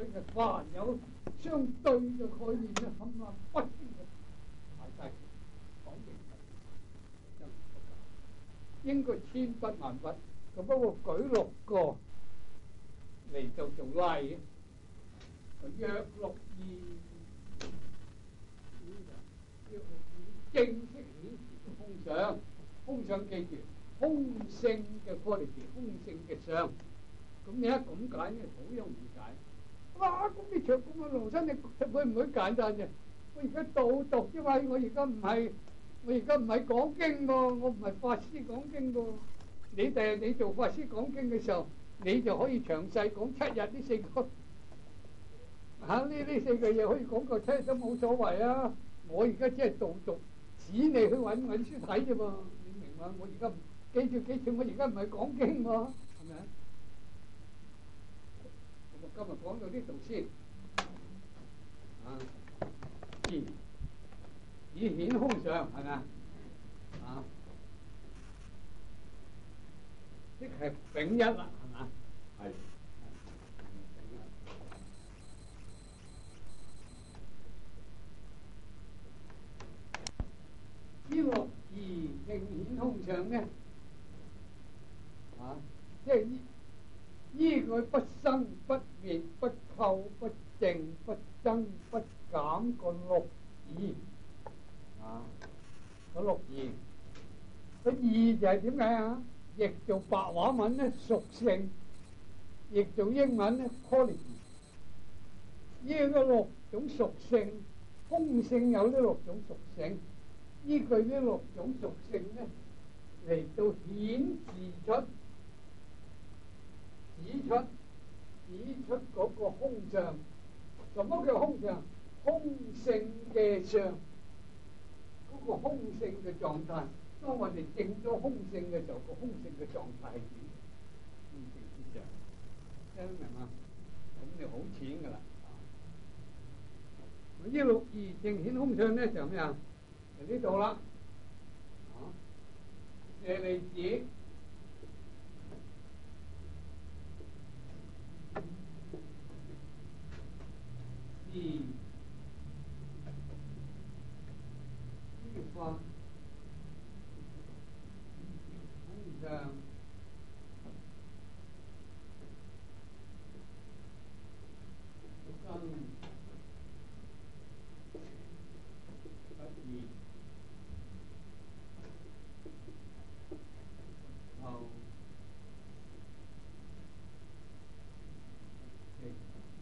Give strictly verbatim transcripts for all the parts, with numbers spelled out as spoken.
水嘅凡有相對嘅概念咧，冚唪唥不斷嘅排晒講形體，真係不夠，應該千筆萬筆。咁不過舉六個嚟到做例，約六二，約六二正式顯示空相，空相記住空性嘅 quality， 空性嘅相。咁你一咁解咧，好容易解。哇！咁你長咁嘅龍身，你會唔會簡單啫？我而家導讀啫嘛，我而家唔係，我而家唔係講經喎，我唔係法師講經喎。你第日你做法師講經嘅時候，你就可以詳細講七日呢四個嚇呢呢四個嘢可以講夠七日都冇所謂啊！我而家只係導讀，指你去揾揾書睇啫嘛，你明嘛？我而家記住記住，我而家唔係講經喎，係咪啊？咁我今日講到呢度先啊，以以顯空相係咪啊？啊！即係丙一啦，係嘛？係。呢六二正顯空相咧，啊，即係依依佢不生不滅不構不淨不增不減個六二，啊，個六二，個二就係點解啊？譯做白話文咧屬性，譯做英文咧 quality。呢個六種屬性，空性有呢六種屬性，依據呢六種屬性咧嚟到顯示出、指出、指出嗰個空相。什麼叫空相？空性嘅相，嗰個空性嘅狀態。當我哋證咗空性嘅時候，個空性嘅狀態係點？空性之相，聽得明嘛？咁你好淺噶啦。呢六二正顯空相咧就咩啊？就呢度啦。啊，舍利子，是呢法。空相生不滅，後極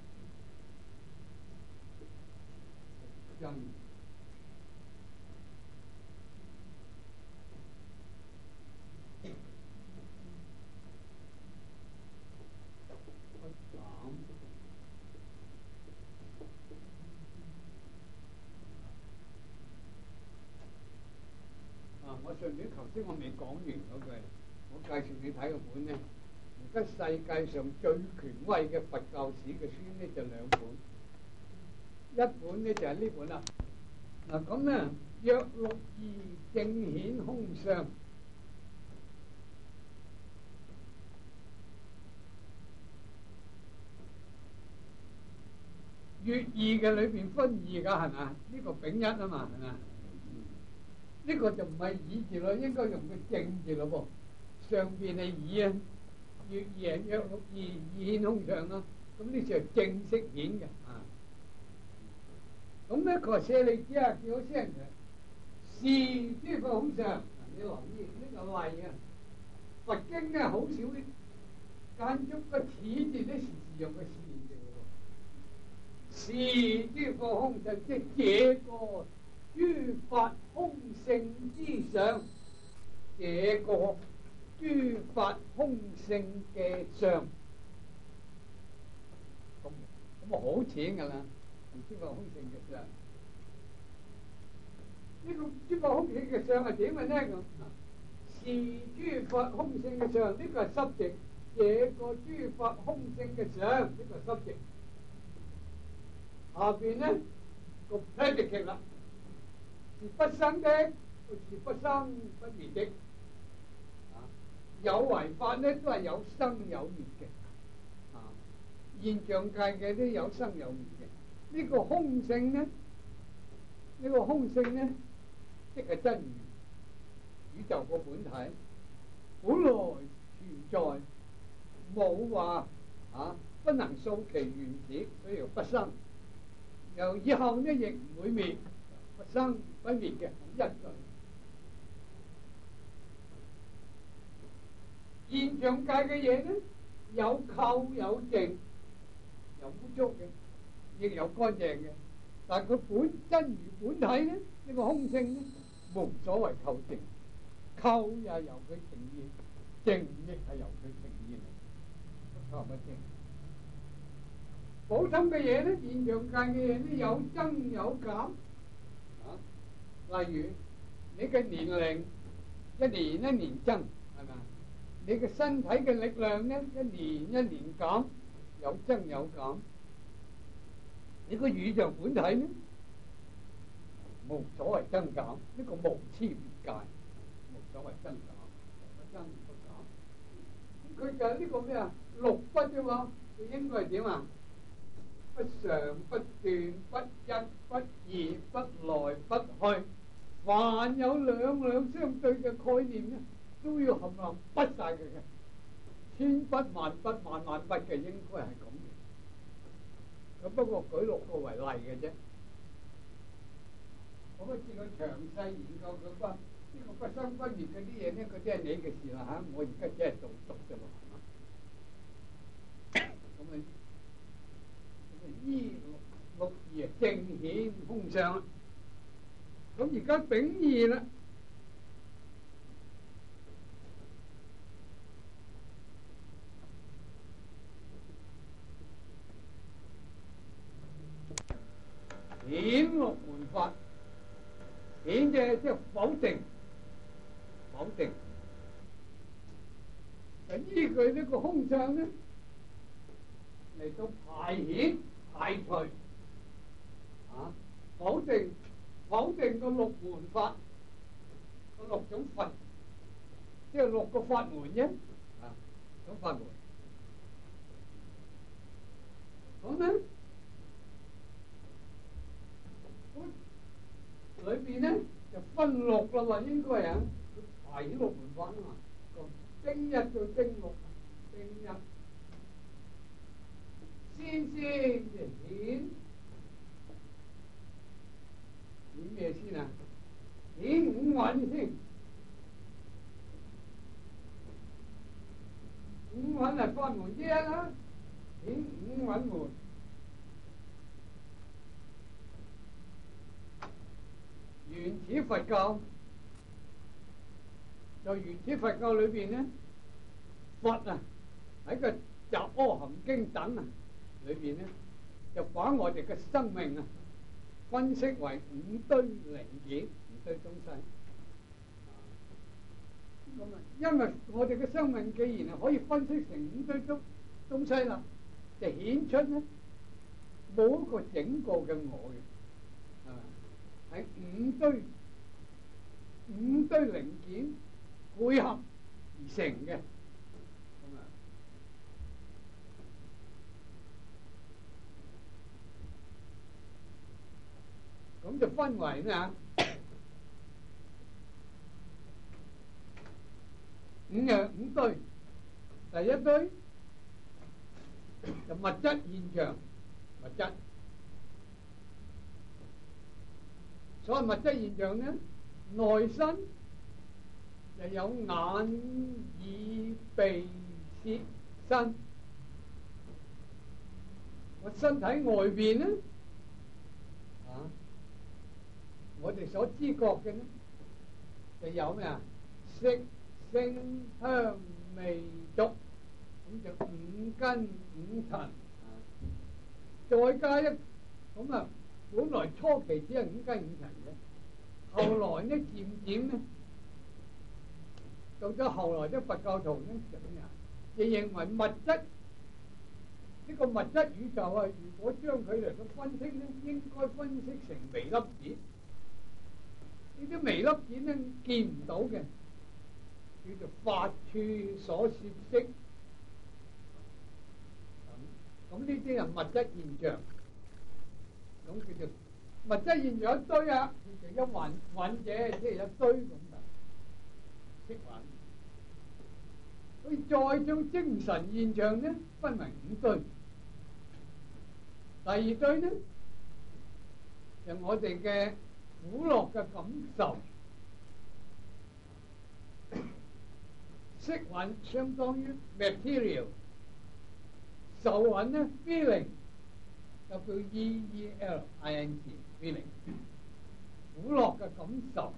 增。我上年頭先我未講完嗰句，我介紹你睇個本咧。而家世界上最權威嘅佛教史嘅書咧就兩本，一本咧就係呢本啦。嗱咁咧，約六二正顯空相，月二嘅裏邊分二噶係嘛？呢個丙一啊嘛係嘛？呢個就唔係以字咯，應該用個正字咯噃。上邊係以啊，月二係約六二二顯空相啦。咁呢就係正式顯嘅啊。咁咧佢話舍利子啊，叫好聲嘅，是諸佛空相。你留意呢個例啊，佛經咧好少啲間中個此字都時時用個是字嘅喎。是諸佛空相，即係這個諸法空性之相，這個諸法空性嘅相，咁咁啊好淺噶啦，諸法空性嘅相。呢個諸法空性嘅相係點嘅呢？咁是諸法空性嘅相，呢個係濕值。這個諸法空性嘅相，呢個係濕值。下邊呢個 predicate 啦。是不生的，是不生不滅的。啊，有為法咧都係有生有滅嘅。啊， 現象界嘅都有生有滅嘅。呢、這個空性呢，呢、這個空性呢，即係真如，宇宙個本體本來存在，冇話啊不能數其原始，所以不生。由以後呢亦唔會滅，不生不滅嘅一類。現象界嘅嘢呢，有垢有淨，有污糟嘅，亦有乾淨嘅。但係佢本真如本體呢，呢、這個空性呢，無所謂垢淨，垢也由佢呈現，淨亦係由佢呈現，不垢不淨。普通嘅嘢咧，現象界嘅嘢咧，有增有減啊。例如你嘅年齡一年一年增，係咪啊？你嘅身體嘅力量咧，一年一年減，有增有減。你個宇宙本體咧，無所謂增減，呢個無差別界，無所謂增減，不增不減。佢就係呢個咩啊？六不啫嘛，佢應該係點啊？不常不斷不一不二不來不去，凡有兩兩相對嘅概念咧，都要冚唪唥不晒佢嘅，千不萬不萬萬不嘅，應該係咁嘅。咁不過舉六個為例嘅啫。我不知佢詳細研究佢不呢個不生不滅嗰啲嘢咧，嗰啲係你嘅事啦嚇。我而家只係做讀啫嘛，係嘛？咁啊。依六六二正顯空相，咁而家丙二啦，顯六門法，顯嘅即係否定，否定。就依據呢個空相咧嚟到排顯。排除啊，否定否定個六門法，個六種法，即係六個法門啫。啊，種法門。咁咧，咁裏邊咧就分六啦嘛，應該啊，排顯六門法啊嘛。丁一到丁六，丁一。先先就顯顯咩先啊？顯五蘊先，五蘊係法門之一啦。顯五蘊門，原始佛教在原始佛教裏邊咧，佛啊喺個《雜阿含經》等啊。裏邊咧就把我哋嘅生命啊分析為五堆零件、五堆東西。咁啊，因為我哋嘅生命既然係可以分析成五堆東東西啦，就顯出咧冇一個整個嘅我嘅，係咪？係五堆五堆零件配合而成嘅。咁就分為咩啊？五樣五堆，第一堆就物質現象，物質。所謂物質現象呢，內身就有眼、耳、鼻、舌、身。我身體外邊呢，啊？我哋所知覺嘅呢，就有咩啊？色、聲、香、味、觸，咁就五根五塵啊。再加一咁啊，本來初期只係五根五塵嘅，後來呢漸漸呢，到咗後來啲佛教徒呢就咩啊？就認為物質呢個物質宇宙啊，如果將佢嚟到分析呢，應該分析成微粒子。呢啲微粒子咧見唔到嘅，叫做法處所攝識。 咁呢啲係物質現象，咁叫做物質現象一堆啊，叫做一蘊蘊者，即係一堆咁啊，色蘊。佢再將精神現象呢分為五堆，第二堆呢就我哋嘅苦樂嘅感受，色蘊相當於 material， 受蘊呢 feeling， 就叫 E E L I N G feeling， 苦樂嘅感受。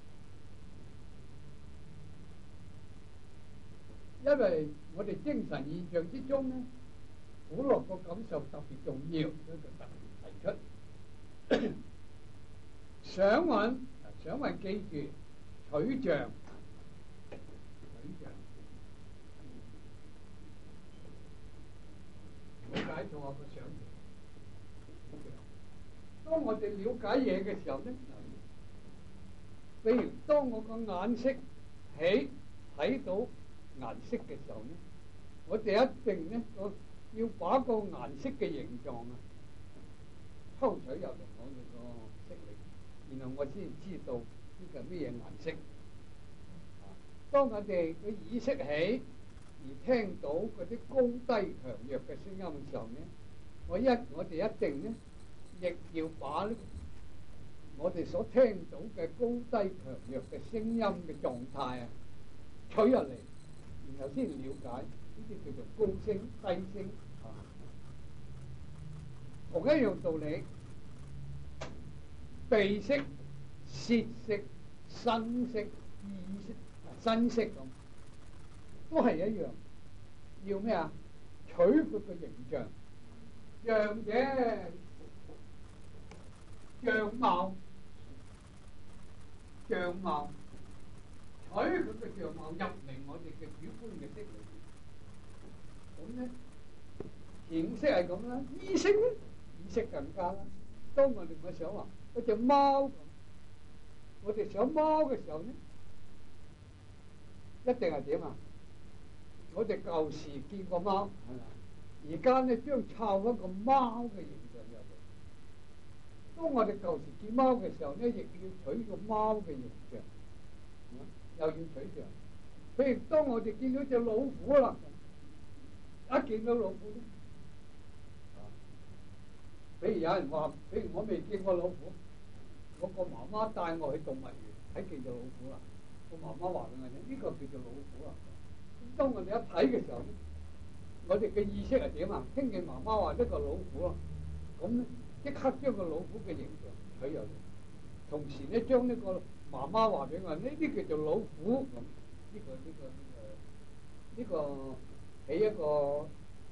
因為我哋精神現象之中呢，苦樂個感受特別重要，所以佢特別提出。想蘊，想蘊記住取像，取像，了解錯個想像。當我哋了解嘢嘅時候呢，譬如當我個眼色起睇到顏色嘅時候呢，我哋一定呢個要把個顏色嘅形狀啊抽取入嚟我哋個色力，然後我先知道呢個咩嘢顏色。當我哋個耳識起而聽到嗰啲高低強弱嘅聲音嘅時候呢，我一我哋一定呢亦要把呢我哋所聽到嘅高低強弱嘅聲音嘅狀態啊取入嚟。然後先了解呢啲叫做高聲低聲啊，同一樣道理，鼻識、舌識、身識、意識、身識咁，都係一樣。要咩啊？取佢個形象，樣嘅樣貌，樣貌。取佢嘅樣貌入嚟我哋嘅主觀嘅色裏邊，咁咧形色係咁啦，意識咧意識更加啦。當我哋我想話一隻貓咁，我哋想貓嘅時候咧，一定係點啊？我哋舊時見過貓係咪？而家咧將湊一個貓嘅形象入嚟。當我哋舊時見貓嘅時候咧，亦要取個貓嘅形象。又要取像，譬如當我哋見到隻老虎啦，一見到老虎咧，譬如有人話，譬如我未見過老虎，我個媽媽帶我去動物園睇見到老虎啦，個媽媽話俾我聽，呢個叫做老虎啦。當我哋一睇嘅時候咧，我哋嘅意識係點啊？聽見媽媽話呢個老虎咯，咁咧即刻將個老虎嘅形象取入嚟，同時咧將呢個媽媽話俾我，呢啲叫做老虎咁，呢個呢個呢個呢個起一個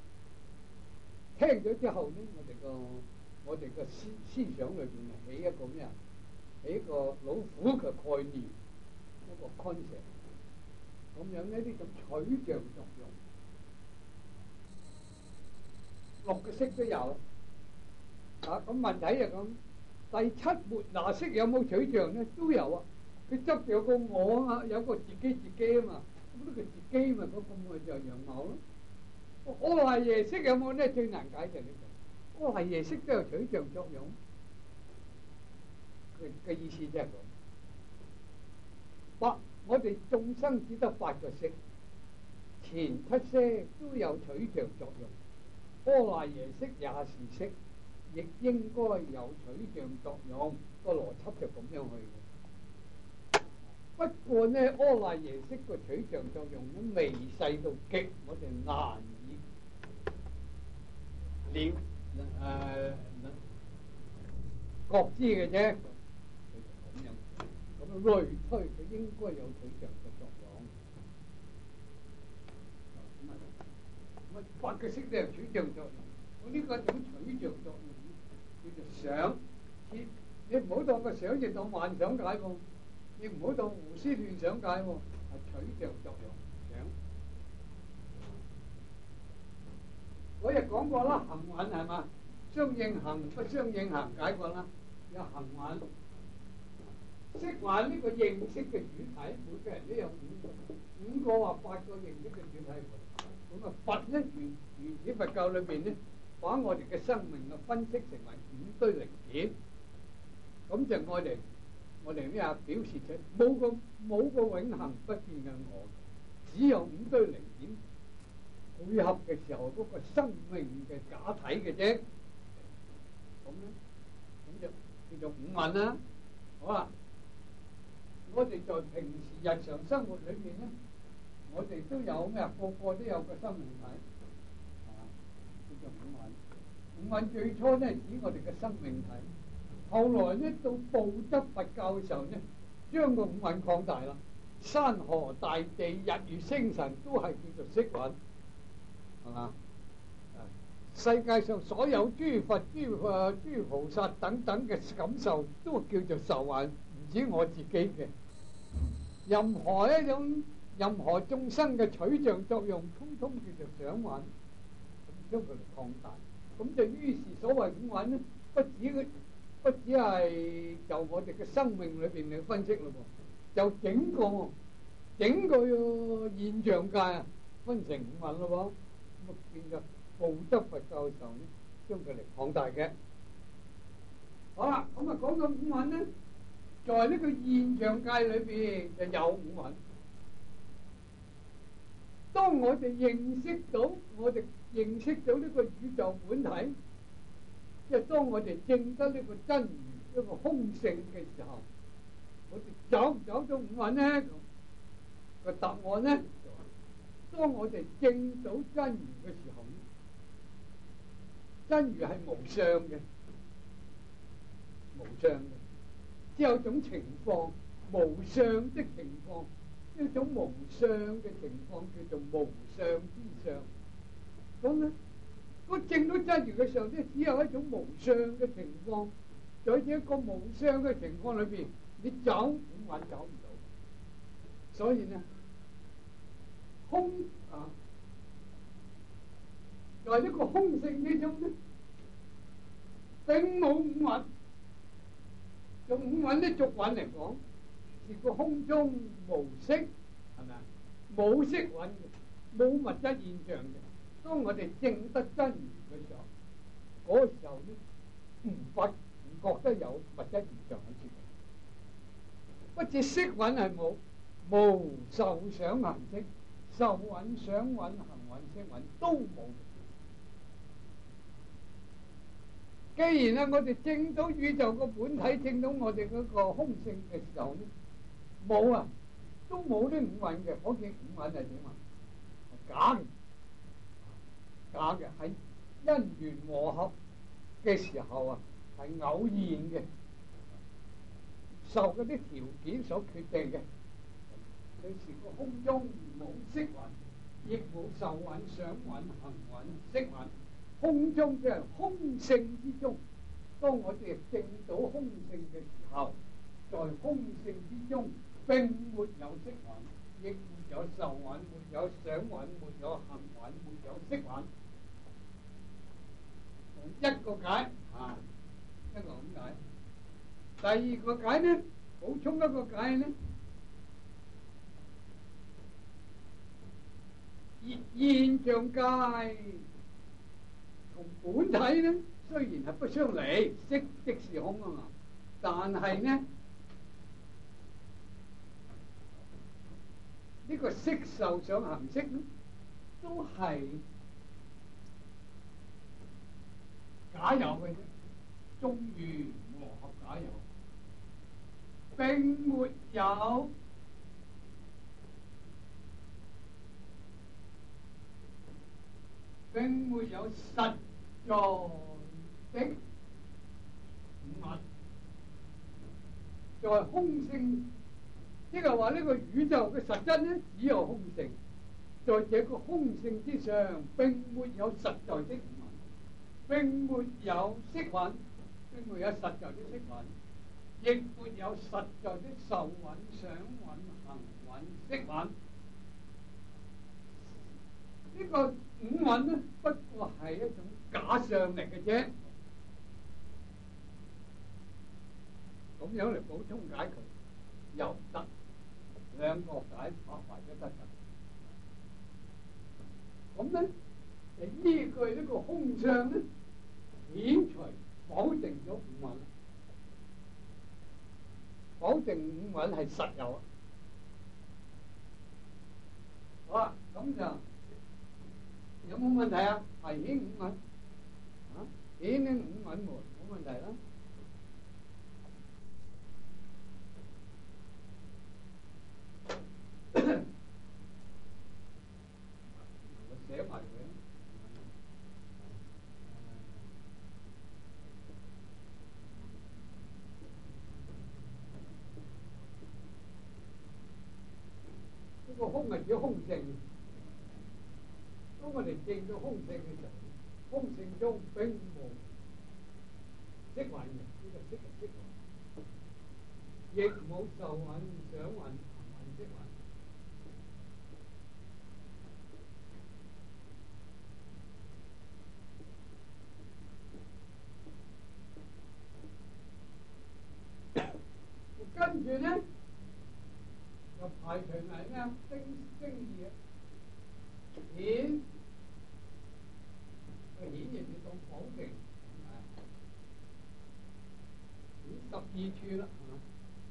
聽咗之後咧，我哋個我哋個思思想裏邊係起一個咩啊？起一個老虎嘅概念，一個 concept，咁樣呢啲咁取像作用，六個色都有啊。咁問題就咁。第七末那識有冇取像咧？都有啊！佢執有個我啊，有個自己自己啊嘛，咁呢個自己嘛，嗰個咪就係樣貌咯。阿賴耶識有冇咧？最難解就係呢個。阿賴耶識都有取像作用。佢嘅意思即係咁。八，我哋眾生只得八個識，前七識都有取像作用。阿賴耶識也是識。亦應該有取像作用，個邏輯就咁樣去嘅。不過呢，阿賴耶識個取像作用咧，微細到極，我哋難以了誒覺知嘅啫。咁樣咁樣類推，佢應該有取像嘅作用。咁啊，咁啊，八個識都有取像作用。我呢個點取像作用？叫做想，你唔好當個想就當幻想解喎，你唔好當胡思亂想解喎，係取像作用。想，嗰日講過啦，行蘊係嘛？相應行不相應行解過啦，有行蘊、色蘊呢個認識嘅主體，每個人都有五個，五個或八個認識嘅主體。咁啊，佛咧原原始佛教裏邊咧。 把我哋嘅生命啊分析成為五堆零件，咁就我哋我哋呢啊表示出冇個冇個永恆不變嘅我，只有五堆零件配合嘅時候嗰個生命嘅假體嘅啫。咁咧，咁就叫做五蘊啦。好啦，我哋在平時日常生活裏邊咧，我哋都有咩啊？個個都有個生命體，啊，叫做五蘊。五蘊最初咧指我哋嘅生命體，後來咧到道德佛教嘅時候咧，將個五蘊擴大啦。山河大地、日月星辰都係叫做色蘊，係嘛？世界上所有諸佛、諸誒諸菩薩等等嘅感受，都叫做受蘊，唔止我自己嘅。任何一種、任何眾生嘅取像作用，通通叫做想蘊，咁將佢嚟擴大。咁就於是所謂五蘊咧，不止佢，不止係就我哋嘅生命裏邊嚟分析咯喎，就整個整個現象界啊，分成五蘊咯喎，咁啊變咗。道德佛教嘅時候咧，將佢嚟擴大嘅。好啦，咁啊講到五蘊咧，在呢個現象界裏邊就有五蘊。當我哋認識到我哋認識到呢個宇宙本體，即係當我哋證得呢個真如、一個空性嘅時候，我哋找唔找到五蘊咧？咁個答案咧，當我哋證到真如嘅時候，真如係無相嘅，無相嘅，只有種情況，無相的情況，呢種無相嘅情況叫做無相之相。咁咧，我證到真如嘅時候咧，只有一種無相嘅情況，在一個無相嘅情況裏邊，你找五蘊找唔到，所以呢，空啊。在呢個空性之中咧，並冇五蘊。用五蘊呢，俗蘊嚟講，是個空中無色，係咪啊？冇色蘊嘅，冇物質現象嘅。當我哋證得真如嘅時候，嗰、那個時候咧，唔覺唔覺得有物質現象喺處。不止色蘊係冇，無受想行識，受蘊、想蘊、行蘊、識蘊都冇。既然咧，我哋證到宇宙個本體，證到我哋嗰個空性嘅時候咧，冇啊，都冇啲五蘊嘅。可見五蘊係點啊？係假嘅，假嘅喺因緣和合嘅時候啊，係偶然嘅，受嗰啲條件所決定嘅。佢是個空中冇色蘊，亦冇受蘊、想蘊、行蘊、識蘊。空中即係空性之中，當我哋證到空性嘅時候，在空性之中並沒有色蘊，亦沒有受蘊，沒有想蘊，沒有行蘊，沒有識蘊。一個解啊，一個咁解。第二個解呢，補充一個解呢，現現象界同本體咧，雖然係不相離，色即是空啊嘛，但係呢，呢、這個色受想行識咧，都係假有嘅啫，中緣和合假有，並沒有並沒有實在的五蘊，在空性，即係話呢個宇宙嘅實質咧，只有空性。在這個空性之上，並沒有實在的五蘊，並沒有色蘊，並沒有實在的色蘊，亦沒有實在的受蘊、想蘊、行蘊、識蘊。呢個五蘊咧，不過係一種假相嚟嘅啫。咁樣嚟補充解佢又得，兩個解法埋都得㗎。咁咧， 就依據呢個空相咧，遣除否定咗五蘊，否定五蘊係實有啊。好啊，咁就有冇問題啊？係顯五蘊啊，顯呢五蘊門冇問題啦。我寫埋佢。呢個空係指空性。當我哋見到空性嘅時候，空性中並無色蘊嘅，呢個色係色蘊，亦冇受蘊、想蘊、行蘊、識蘊。跟住咧，就排除埋咩啊？精精義啊，顯個顯形就當否定，顯十二處啦，係嘛？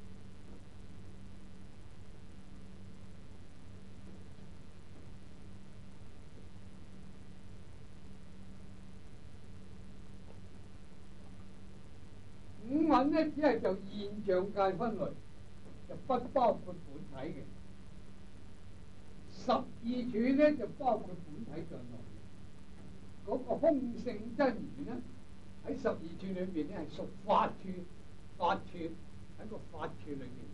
五蘊咧，只係就現象界分類，就不包括本體嘅。十二處咧就包括本體在內嘅。嗰、那個空性真如咧，喺十二處裏邊咧係屬法處，法處喺個法處裏邊。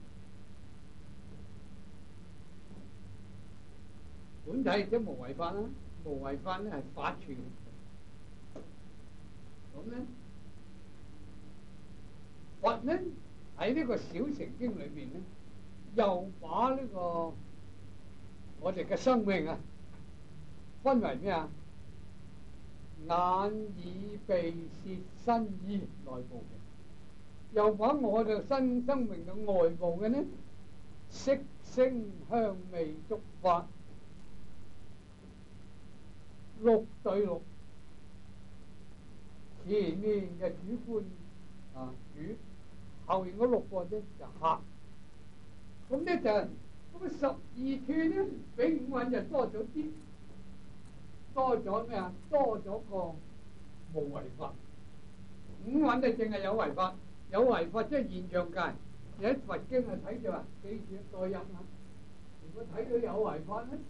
本體即無為法啦，無為法咧係法處。咁咧。佛呢喺呢個小乘經裏邊呢，又把呢個我哋嘅生命啊，分為咩啊？眼耳鼻舌身意內部嘅，又把我哋新生命嘅外部嘅呢，色聲香味觸法六對六，前面嘅主觀啊主。後面嗰六個咧就客，咁咧就咁十二處咧比五蘊就多咗啲，多咗咩啊？多咗個無為法。五蘊就淨係有為法，有為法即係現象界。你喺佛經啊睇住啊，記住代入啊。如果睇到有為法咧，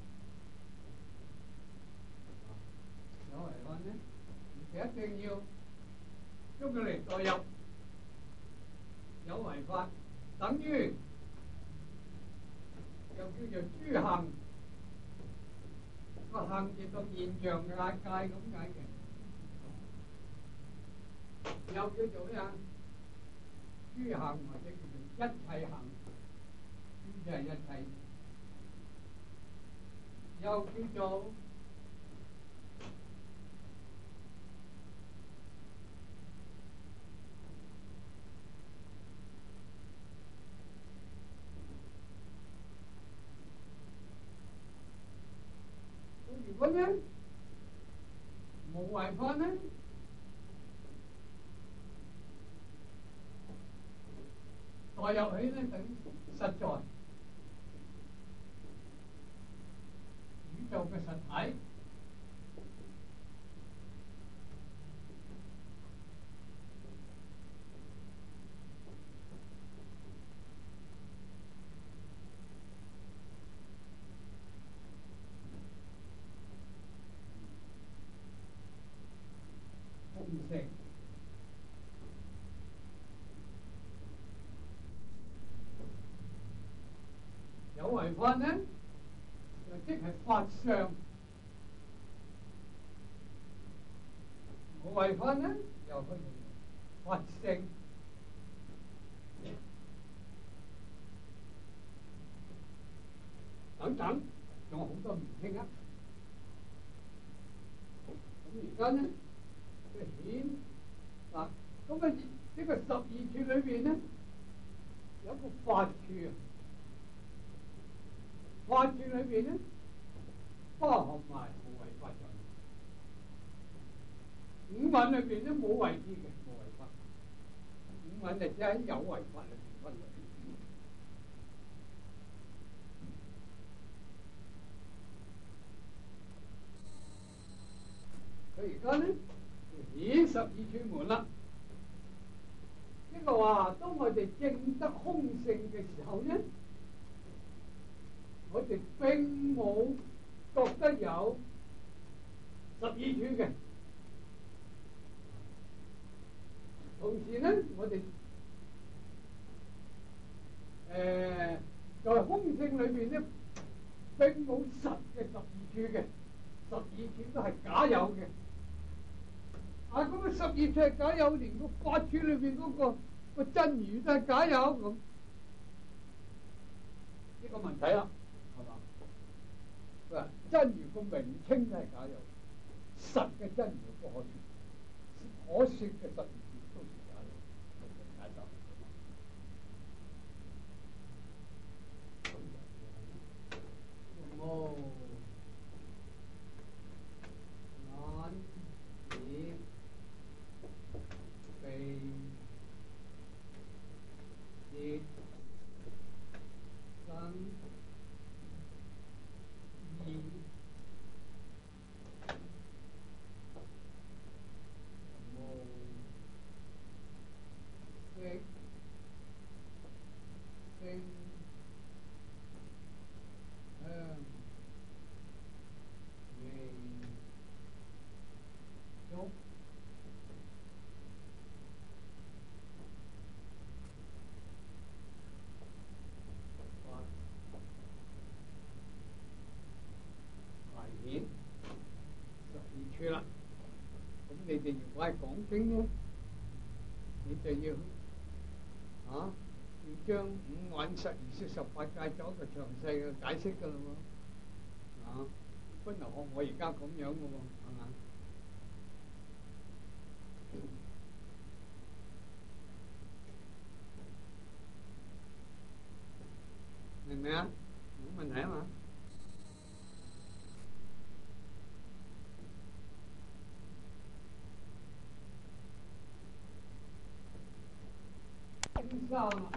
有為法咧，就一定要將佢嚟代入。有為法等於又叫做諸行，個行字讀現象界界咁解嘅，又叫做咩啊？諸行或者叫做一切行，呢就係一切，又叫做如果呢無為法呢，代入起呢等於實在宇宙嘅實體，空性。有為法呢，就即係法相；無為法呢，又去法性。等等，仲有好多名稱啊！咁而家呢，就顯嗱，咁啊呢個十二處裏邊呢，有一個法處啊。法處裏邊呢，包含埋無為法在內。 五蘊裏邊都冇違撇嘅，冇違法。五蘊就只喺有違法裏邊分類。佢而家咧顯十二處門啦。即係話，當我哋證得空性嘅時候咧，我哋並冇覺得有十二處嘅。同時咧，我哋誒在空性裏邊咧，並冇實嘅十二處嘅，十二處都係假有嘅。啊，咁啊十二處係假有，連個八處裏邊嗰個個真如都係假有咁，呢個問題啦，係嘛？佢話真如個名稱都係假有，實嘅真如不可説，可説嘅十二處都是假有，係解答咁啊。眼耳鼻舌身意無色聲香味觸法排顯十二處啦。咁你哋如果係講經咧，你就要啊要將五蘊十二識十八界做一個詳細嘅解釋㗎啦喎。啊，不能學我而家咁樣嘅喎，係嘛？明唔明啊？冇問題啊嘛。經三啊，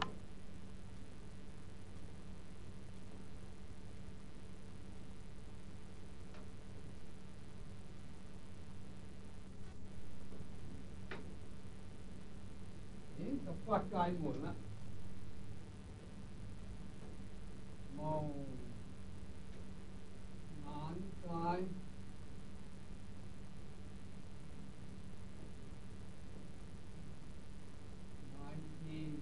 顯十八界門啦。無眼界、眼見、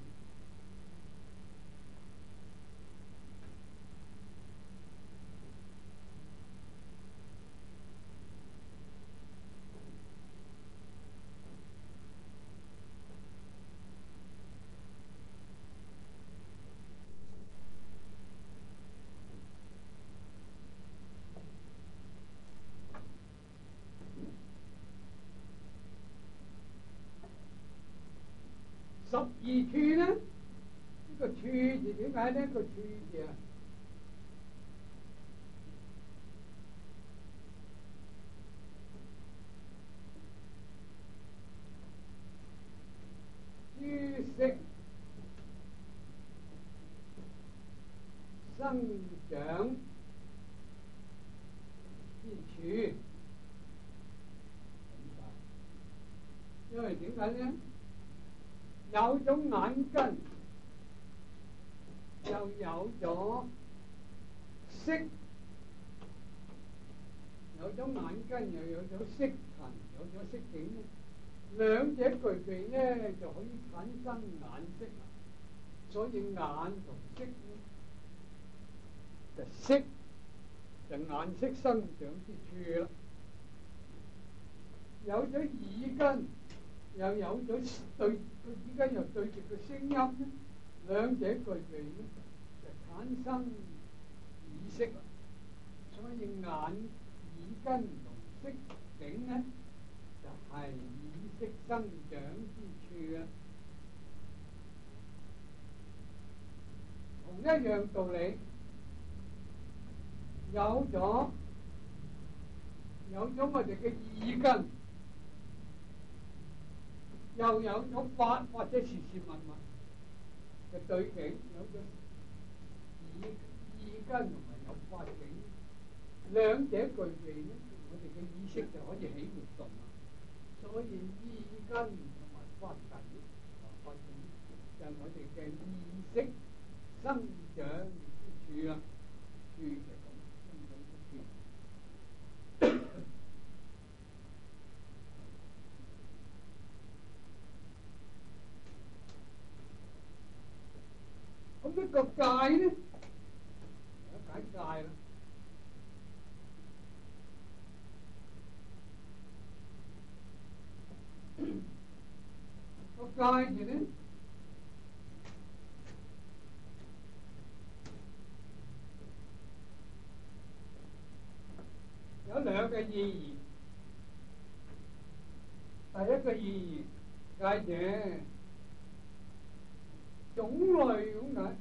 十二處咧，呢、這個處字點解呢？個處字啊，諸色生長之處。因為點解呢？有咗眼根，又有咗色，有咗眼根，又有咗色塵，有咗色境咧，兩者具備咧，就可以產生眼色啦。所以眼同色咧，就色就眼色生長之處啦。有咗耳根，又有咗對佢之間又對住個聲音咧，兩者具備咧，就產生耳識啦。所以眼耳根同色境咧，就係、是、耳識生長之處啦。同一樣道理，有咗有咗我哋嘅耳根。 又有咗法或者事事物物嘅對境，有咗意意根同埋有法境，兩者具備咧，我哋嘅意識就可以起活動啦。所以意根同埋法境啊，法境就係我哋嘅意識生長之處啦，處就咁生長之處。咁呢個界咧，有得解界啦。個界字咧，有兩個意義。第一個意義，界者種類咁解。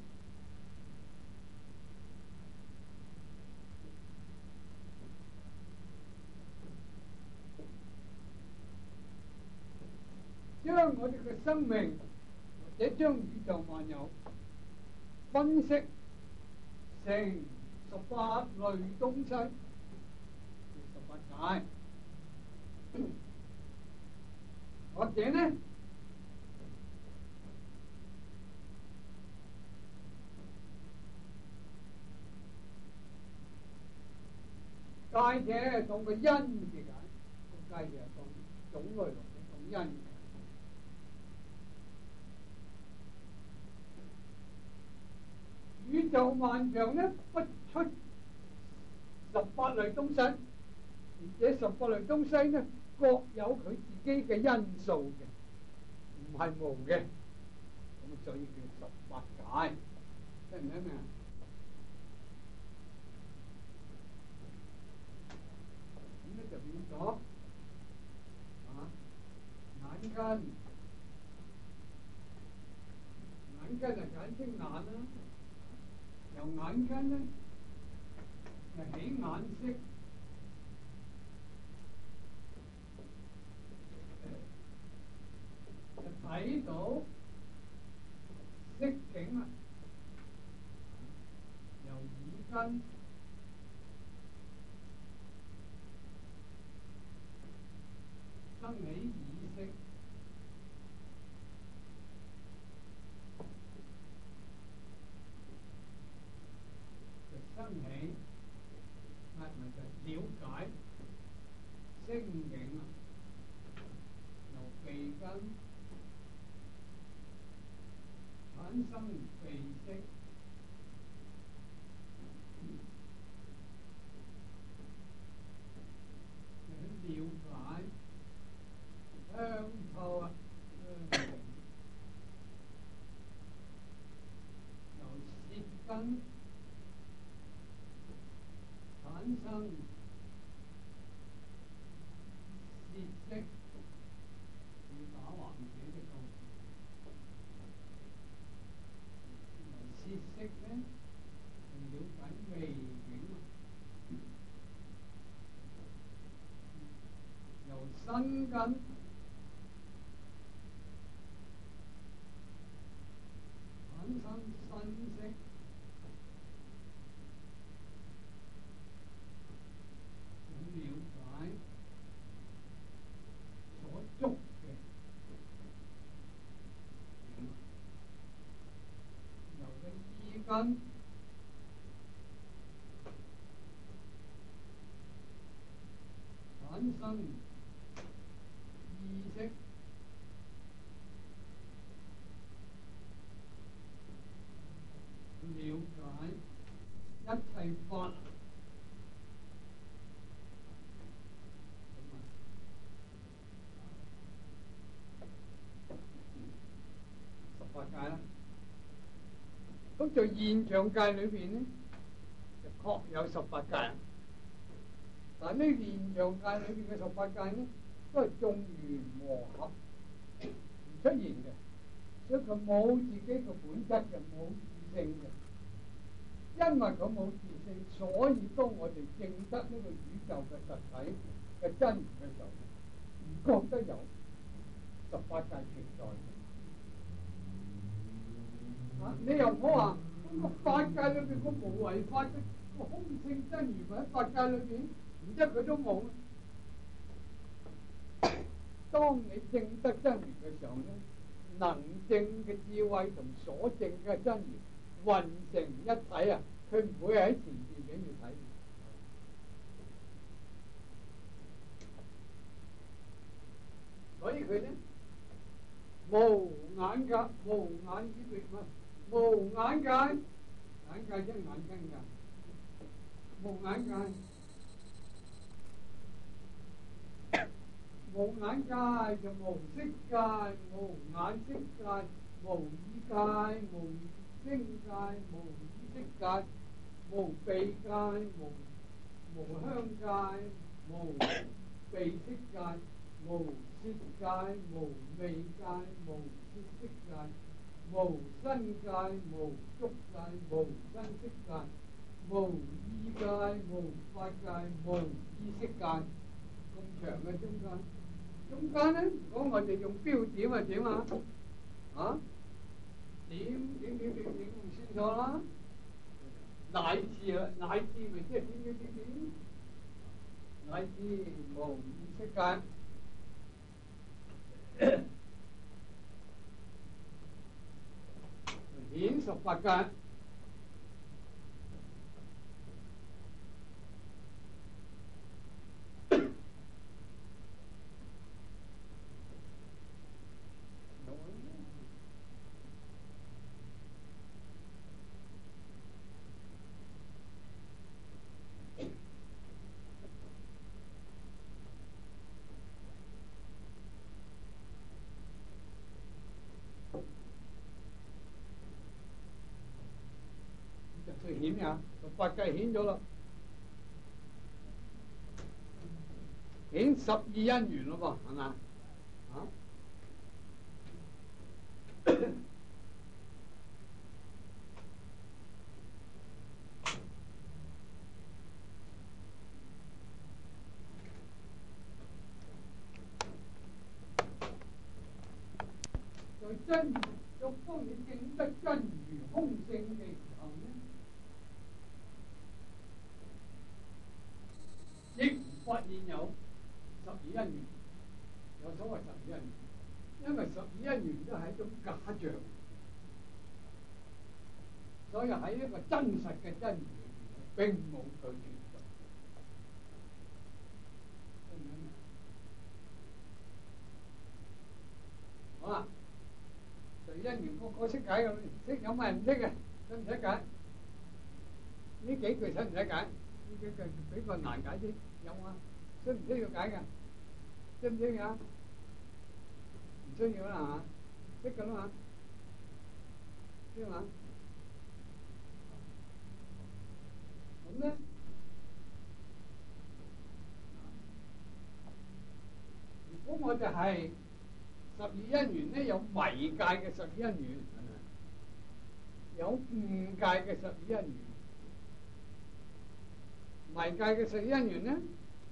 將我哋嘅生命或者將宇宙萬有分析成十八類東西，十八界，或者呢界者當個因字解，個界者當種類或者當因。宇宙萬象咧不出十八類東西，而且十八類東西咧各有佢自己嘅因素嘅，唔係無嘅，咁所以叫十八界，聽唔聽明啊？咁咧就變咗啊眼根，眼根就簡稱眼啦。由眼根咧，就起眼識，就睇到色境啦。由耳根生起耳識。生起，係咪就了解聲境啊？由鼻根產生鼻識，去了解香臭啊，香境。由舌根產生舌識，要打橫寫嘅夠。由舌識咧，就了解味境啦。由身根產生身識。了解所觸嘅，由個意根產生意識，了解一切法。十八界啦，咁在現象界裏邊咧，就確有十八界。但係呢現象界裏邊嘅十八界咧，都係眾緣和合而出現嘅，所以佢冇自己嘅本質嘅，冇自性嘅。因為佢冇自性，所以當我哋認得呢個宇宙嘅實體嘅真如嘅時候，唔覺得有， 十八界存在嘅。啊，你又唔好話咁個法界裏邊個無為法嘅個空性真如喺法界裏邊，然之後佢都冇。當你證得真如嘅時候咧，能證嘅智慧同所證嘅真如混成一體啊！佢唔會喺前邊俾你睇。所以佢咧無眼界，無眼之別嘛，無眼界，眼界即係眼睛㗎，無眼界。無眼界就無色界，無眼色界，無耳界，無聲界，無意識界，無鼻界，無無香界，無鼻識界，無舌界，無味界，無舌識界，無身界，無觸界，無身識界，無意界，無法界，無意識界，咁長嘅中間。中間咧，如果我哋用標點係點啊？啊？點點點點點唔算錯啦。乃至啊，乃至咪即係點點點點？乃至無意識界，顯十八界。佢顯啊，十八界顯咗啦，顯十二因緣咯噃，係嘛？啊？在真如，就當你證得真如空性嘅時候咧，亦唔發現有十二因緣，有所謂十二因緣，因為十二因緣都係一種假象，所以喺一個真實嘅真如裏邊，並冇佢存在。好啦，十二因緣個個識解嘅，識有冇人唔識嘅？使唔使解？呢幾句使唔使解？呢幾句比較難解啲，有啊？需唔需要解㗎？需唔需要啊？唔需要啦，係嘛？識㗎啦嘛？識嘛？咁咧，如果我哋係十二因緣咧，有迷界嘅十二因緣，係咪？有誤界嘅十二因緣，迷界嘅十二因緣咧，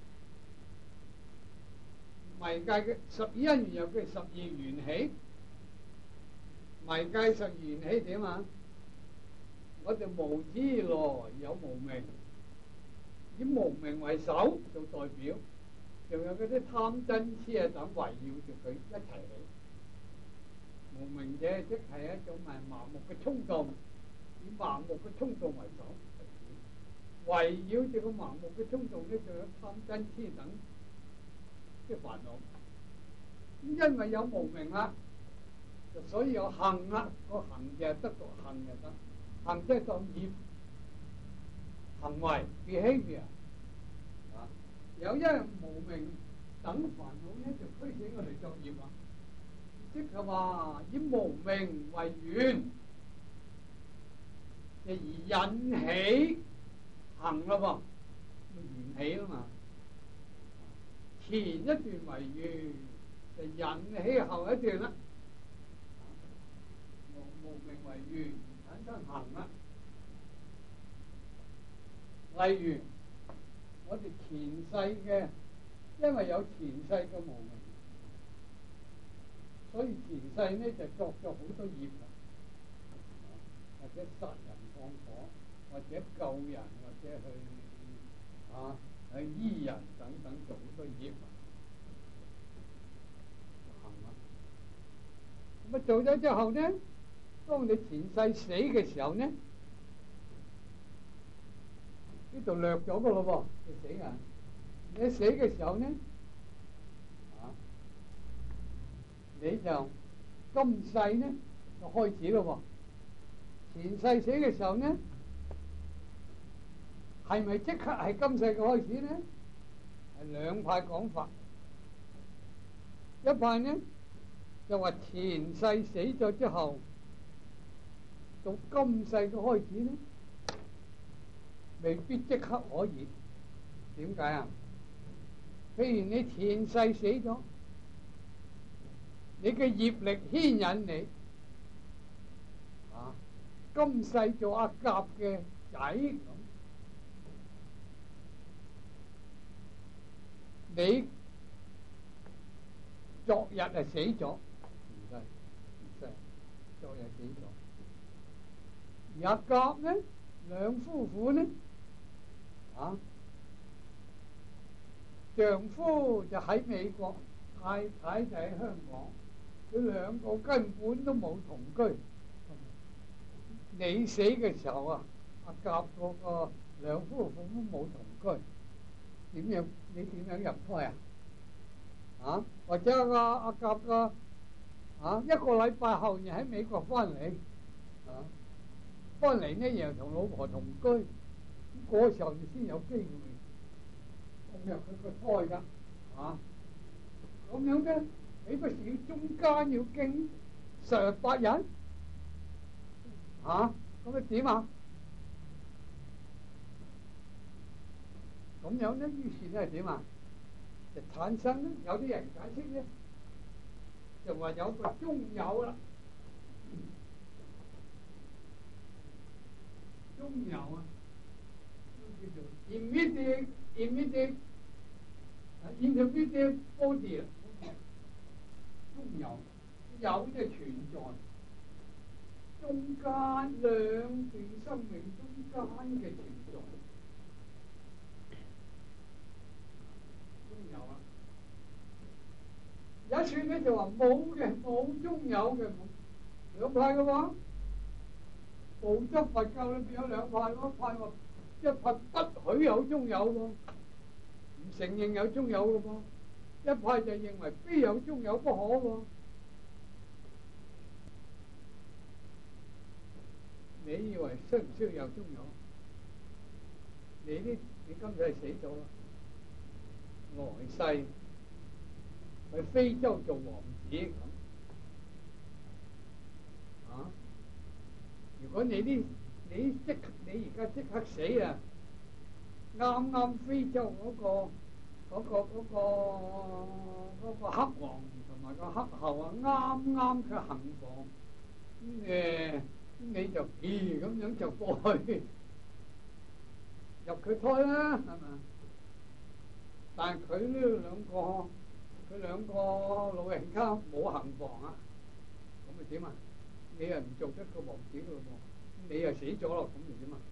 迷界嘅十二因緣又叫十二緣起，迷界十二緣起點啊？我哋無知來有無明，以無明為首做代表，仲有嗰啲貪嗔癡啊等圍繞住佢一齊起。無明者即係一種係盲目嘅衝動，以盲目嘅衝動為首，圍繞住個盲目嘅衝動咧，仲有貪嗔癡等即係煩惱。咁因為有無明啦，就所以有行啦，個行就係得到行就得。行即係當業行為 behavior 啊，有因為無明等煩惱咧，就驅使我哋作業啊。即係話以無明為緣，就而引起行啦噃，緣起啦嘛。前一段為緣，就引起後一段啦。無無明為緣。產生行啦，例如我哋前世嘅，因為有前世嘅無明， 以前世咧就作咗好多業啦，或者殺人放火，或者救人，或者去啊去醫人等等，做好多業啊，行啊。咁啊做咗之後咧，當你前世死嘅時候咧，呢度略咗噶咯喎，你死人，你死嘅時候咧，啊，你就今世咧就開始咯喎。前世死嘅時候咧，係咪即刻係今世嘅開始咧？係兩派講法。一派咧就話前世死咗之後，到今世嘅開始咧，未必即刻可以。點解啊？譬如你前世死咗，你嘅業力牽引你，啊，今世做阿甲嘅仔咁，你昨日係死咗，前世前世昨日死咗，而阿甲呢，兩夫婦呢，啊，丈夫就喺美國，太太就喺香港，佢兩個根本都冇同居。你死嘅時候啊，阿甲嗰個兩夫婦都冇同居，點樣？你點樣入胎啊？啊，或者阿阿甲個啊一個禮拜後又喺美國翻嚟，啊，翻嚟呢又同老婆同居，咁嗰時候你先有機會咁入佢個胎噶，啊，咁樣咧，你不是要中間要經十八日？啊，咁你點啊？咁樣咧，於是咧係點啊？就產生咧，有啲人解釋咧，就話有個中有啦，中有啊，叫做 immediate immediate 啊 intermediate body 啦，中有有即係存在。中間兩段生命中間嘅存在，中有啊！有一處咧就話冇嘅，冇中有嘅，兩派嘅話，部執佛教裏邊有兩派，嗰派話一派不許有中有喎，唔承認有中有嘅噃；一派就認為非有中有不可喎。你以為需唔需要有中有？你呢？你今世係死咗啦，來世去非洲做王子咁啊！如果你呢？你即你而家即刻死啊！啱啱非洲嗰個嗰個嗰個嗰個黑王同埋個黑后啊，啱啱佢行房咁誒。你就咦咁樣就過去入佢胎啦，係嘛？但係佢呢兩個，佢兩個老人家冇行房啊，咁咪點啊？你又唔做得個王子咯喎，你又死咗咯，咁咪點啊？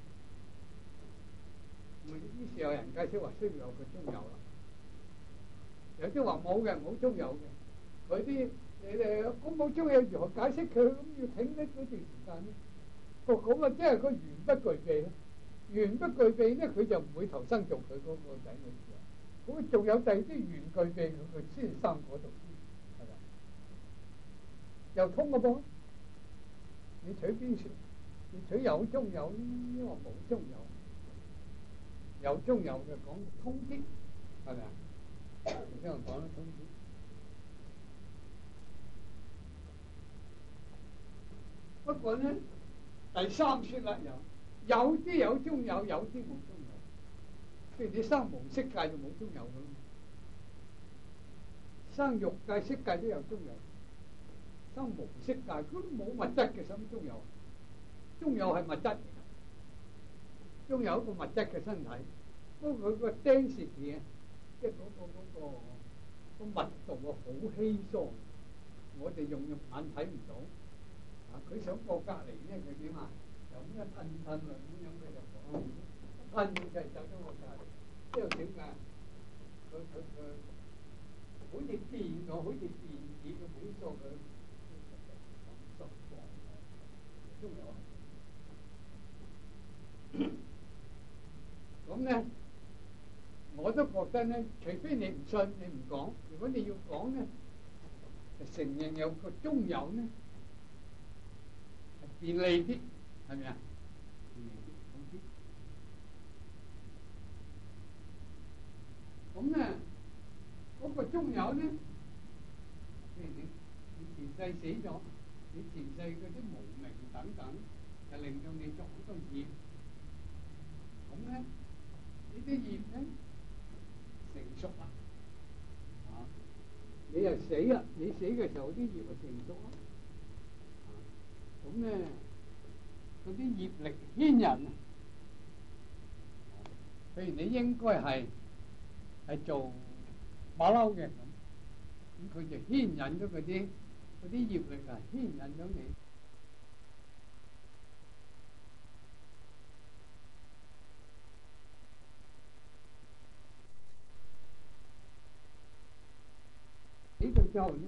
咁於是有人解釋話需要有個中有啦，有啲話冇嘅，冇中有嘅，佢啲。你哋咁冇中有如何解釋佢？咁要挺呢嗰段時間咧，個咁啊，即係佢緣不具備咧，緣不具備咧，佢就唔會投生做佢嗰個仔女嘅。咁仲有第二啲緣具備，佢佢先生嗰度先，係咪？又通嘅噃。你取邊說？你取有中有，因為冇中有，有中有嘅講通啲，係咪啊？你聽我講得通啲。不過咧，第三說啦，有有啲有中有，有啲冇中有。譬如你生無色界就冇中有噶啦，生欲界、色界都有中有。生無色界佢都冇物質嘅，生中有。中有係物質嚟㗎，中有一個物質嘅身體，不過佢個 density 啊，即係嗰個嗰個個密度啊，好稀疏。 我哋用肉眼睇唔到。啊，佢想過隔離咧，佢點啊？就咁一吞吞落咁樣，佢就講吞就走咗過隔離。即係點解？佢佢佢好似電咗，好似電子咁萎縮佢，咁縮放嘅，仲有係咁咧。我都覺得咧，除非你唔信，你唔講。如果你要講咧，就承認有個中有咧，係便利啲，係咪啊？便利啲，好啲。咁咧，嗰個中有咧，譬如你你前世死咗，你前世嗰啲無明等等，就令到你作好多業。咁咧，呢啲業咧，成熟啦，啊！你又死啦！你死嘅時候啲業就成熟啦，啊！咁咧嗰啲業力牽引啊，譬如你應該係係做馬騮嘅咁，咁佢就牽引咗嗰啲嗰啲業力啊，牽引咗你。呢個之後咧，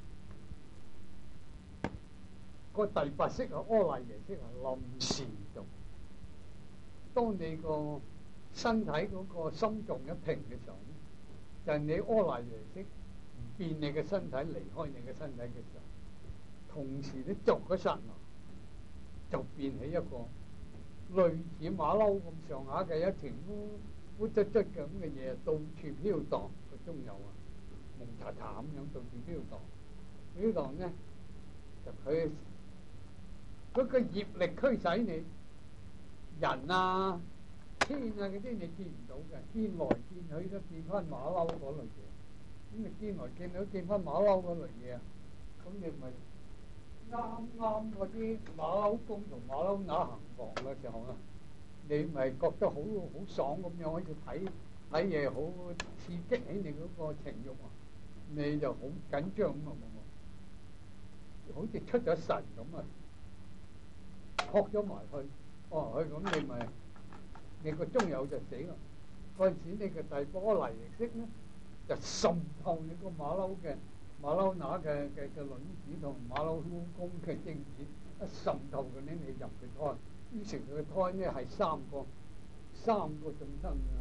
個第八識啊，阿賴耶識啊，臨時做。當你個身體嗰個心臟一停嘅時候咧，就係你阿賴耶識唔變你嘅身體離開你嘅身體嘅時候，同時咧作嗰剎那就變起一個類似馬騮咁上下嘅一團烏烏卒卒嘅咁嘅嘢，到處飄蕩個中有啊！蒙查查咁樣到處飄蕩，飄蕩咧就佢嗰個業力驅使你人啊、天啊嗰啲你見唔到嘅，見來見去都見翻馬騮嗰類嘢。咁你見來見去都見翻馬騮嗰類嘢啊，咁你咪啱啱嗰啲馬騮公同馬騮乸行房嘅時候啊，你咪覺得好好爽咁樣，好似睇睇嘢好刺激起你嗰個情慾啊！你就好緊張咁啊！好似出咗神咁啊，撲咗埋去，哦，去咁你咪你個中有就死啦。嗰陣時你嘅第波黎識咧，就滲透你個馬騮嘅馬騮乸嘅嘅嘅卵子同馬騮公嘅精子，一滲透嘅咧，你入佢胎，於是佢嘅胎咧係三個三個眾生啊！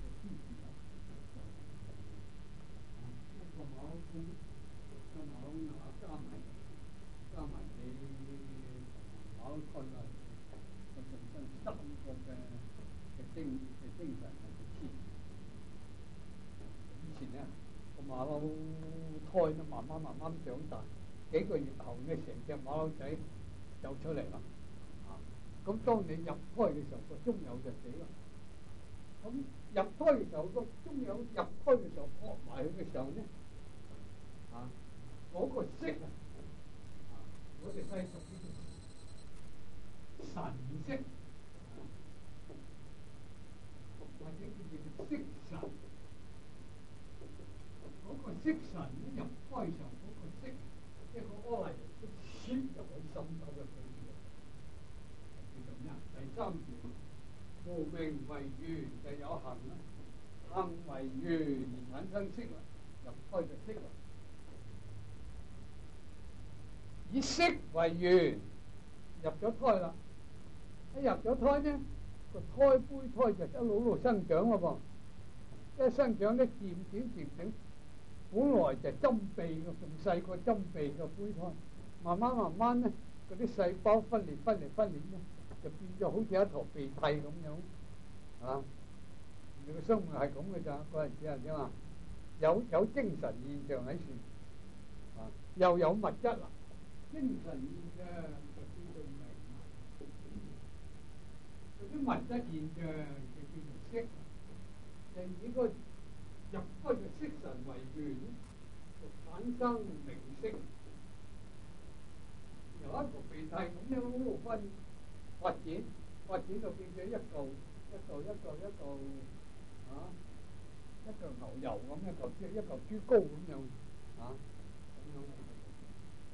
個馬騮公、個馬騮乸加埋加埋你馬騮胎啊，個眾生三個嘅嘅精嘅精神係黐。以前咧個馬騮胎咧慢慢慢慢長大，幾個月後咧成隻馬騮仔走出嚟啦。啊！咁當你入胎嘅時候，個中有就死啦。咁入胎嘅時候，個中有入胎嘅時候撲埋去嘅時候咧。啊！嗰個識啊，啊！我哋西讀呢個神識，或者叫做識神。嗰個識神咧入胎上嗰個識，即係個阿賴耶識攝入去滲透入去嘅，叫做咩啊？第三條，無明為緣就有行啦，行為緣而產生識啦，入胎就識啦。以識為緣入咗胎啦，一入咗胎咧，個胎胚胎就一路路生長咯噃，一生長咧漸漸漸漸，本來就針鼻嘅，仲細過針鼻嘅胚胎，慢慢慢慢咧，嗰啲細胞分裂分裂分裂咧，就變咗好似一坨鼻涕咁樣，啊！你個生命係咁嘅咋，嗰陣時係點啊？有有精神現象喺處，啊，又有物質啦。精神現象就叫做明，嗰啲物質現象就叫做識。就以個入開嘅識神為緣，就產生明識。由一個鼻涕咁樣一路分發展，發展到變咗一嚿一嚿一嚿一嚿啊，一嚿牛油咁，一嚿豬一嚿豬膏咁樣啊，咁樣。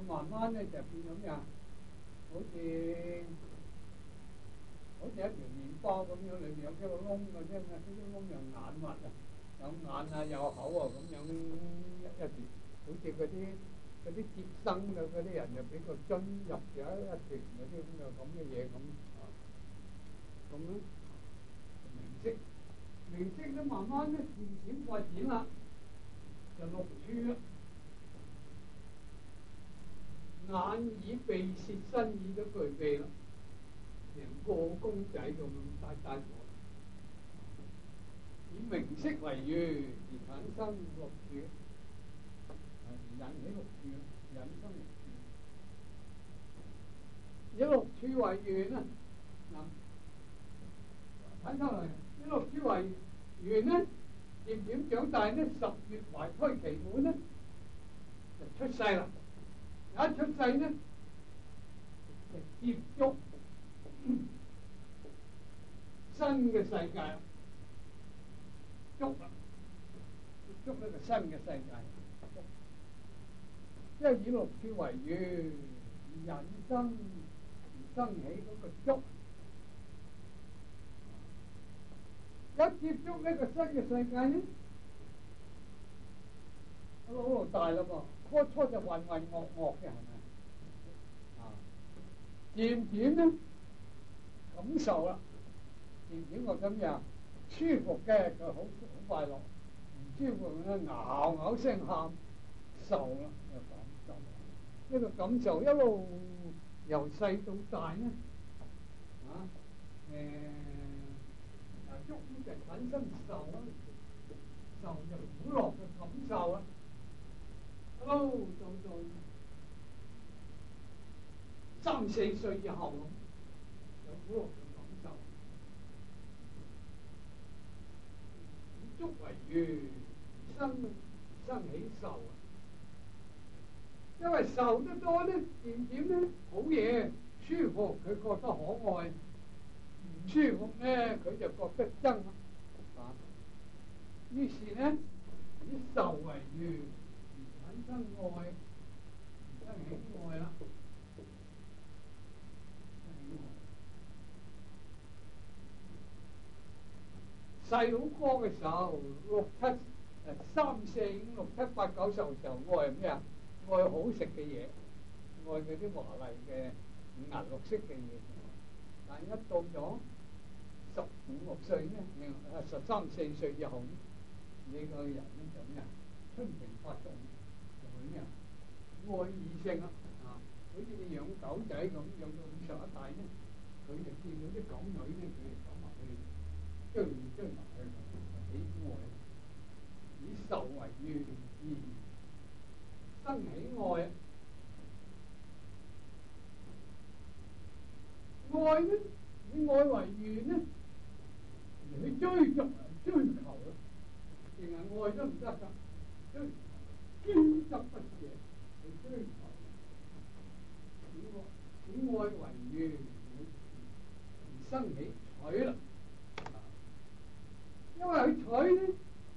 慢慢咧就變咗咩啊？好似好似一條麵包咁樣，裏面有幾個窿嘅啫嘛，呢啲窿有眼核啊，有眼啊，有口啊，咁樣一一條，好似嗰啲嗰啲接生嘅嗰啲人就俾個樽入咗一團嗰啲咁嘅咁嘅嘢咁啊，咁咧明色明色咧慢慢咧漸漸發展啦，就六處啦。眼耳鼻舌身意都具備啦，成個公仔咁大大個，以名色為緣而產生六處，引起六處，引生六處。以六處為緣啊，嗱，產生嚟，以六處為緣咧，漸漸長大咧，十月懷胎期滿咧，就出世啦。一出世呢，就接觸新嘅世界，觸啦，接觸呢個新嘅世界，即係以六處為緣，引生而生起嗰個觸。一接觸呢個新嘅世界呢，一路路大啦噃。初初就渾渾噩噩嘅係咪？啊，漸漸咧感受啦，漸漸覺得咩啊？舒服嘅佢好好快樂，唔舒服咧嗷嗷聲喊，受啦又感受。呢個感受一路由細到大咧，啊誒嗱觸咧就產生受啦，受就苦樂嘅感受啦。到到三四歲以後，有苦樂嘅感受，以觸為緣，生生起受啊！因為受得多咧，漸漸咧好嘢舒服，佢覺得可愛；唔舒服咧，佢就覺得憎啊！於是咧，以受為緣。產生愛，生起愛啦。細佬哥嘅時候，六七誒三四五六七八九十嘅時候，愛係咩啊？愛好食嘅嘢，愛嗰啲華麗嘅五顏六色嘅嘢。但係一到咗十五六歲咧，另啊十三四歲以後咧，你個人咧就咩啊？春情發動。咩啊？愛異性啊！啊，好似你養狗仔咁，養到咁上一代咧，佢就見到啲狗女咧，佢就走埋去追追埋去，喜愛，以受為緣而生起愛。愛咧，以愛為緣咧，嚟去追逐啊，追求啊，淨係愛都唔得噶，追。專執不捨去追求，以愛以愛為緣而生起取啦。因為佢取咧，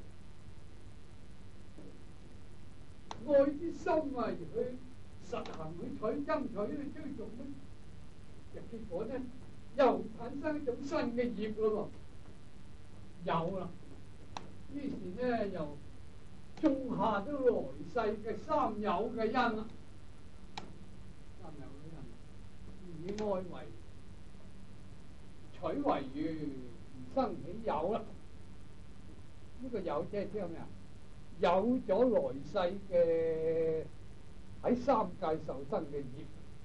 愛之心啊，而去實行去取、爭取去追逐咧，就結果咧又產生一種新嘅業咯喎，有啦。於是咧又種下咗來世嘅三有嘅因啦，三有嘅因，以愛為取為緣而生起有啦。呢、這個有即係即係咩啊？有咗來世嘅喺三界受生嘅業，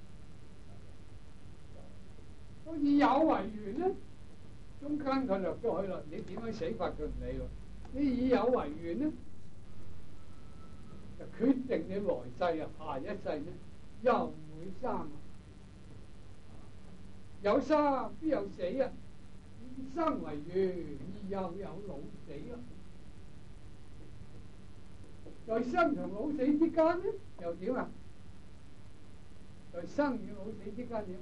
我以有為緣咧，中間佢略咗去啦。你點樣死法佢唔理喎。你以有為緣咧，就決定你來世啊，下一世咧又唔會生。有生必有死啊！以生為緣，而又有老死啊！在生同老死之間咧，又點啊？在生與老死之間點？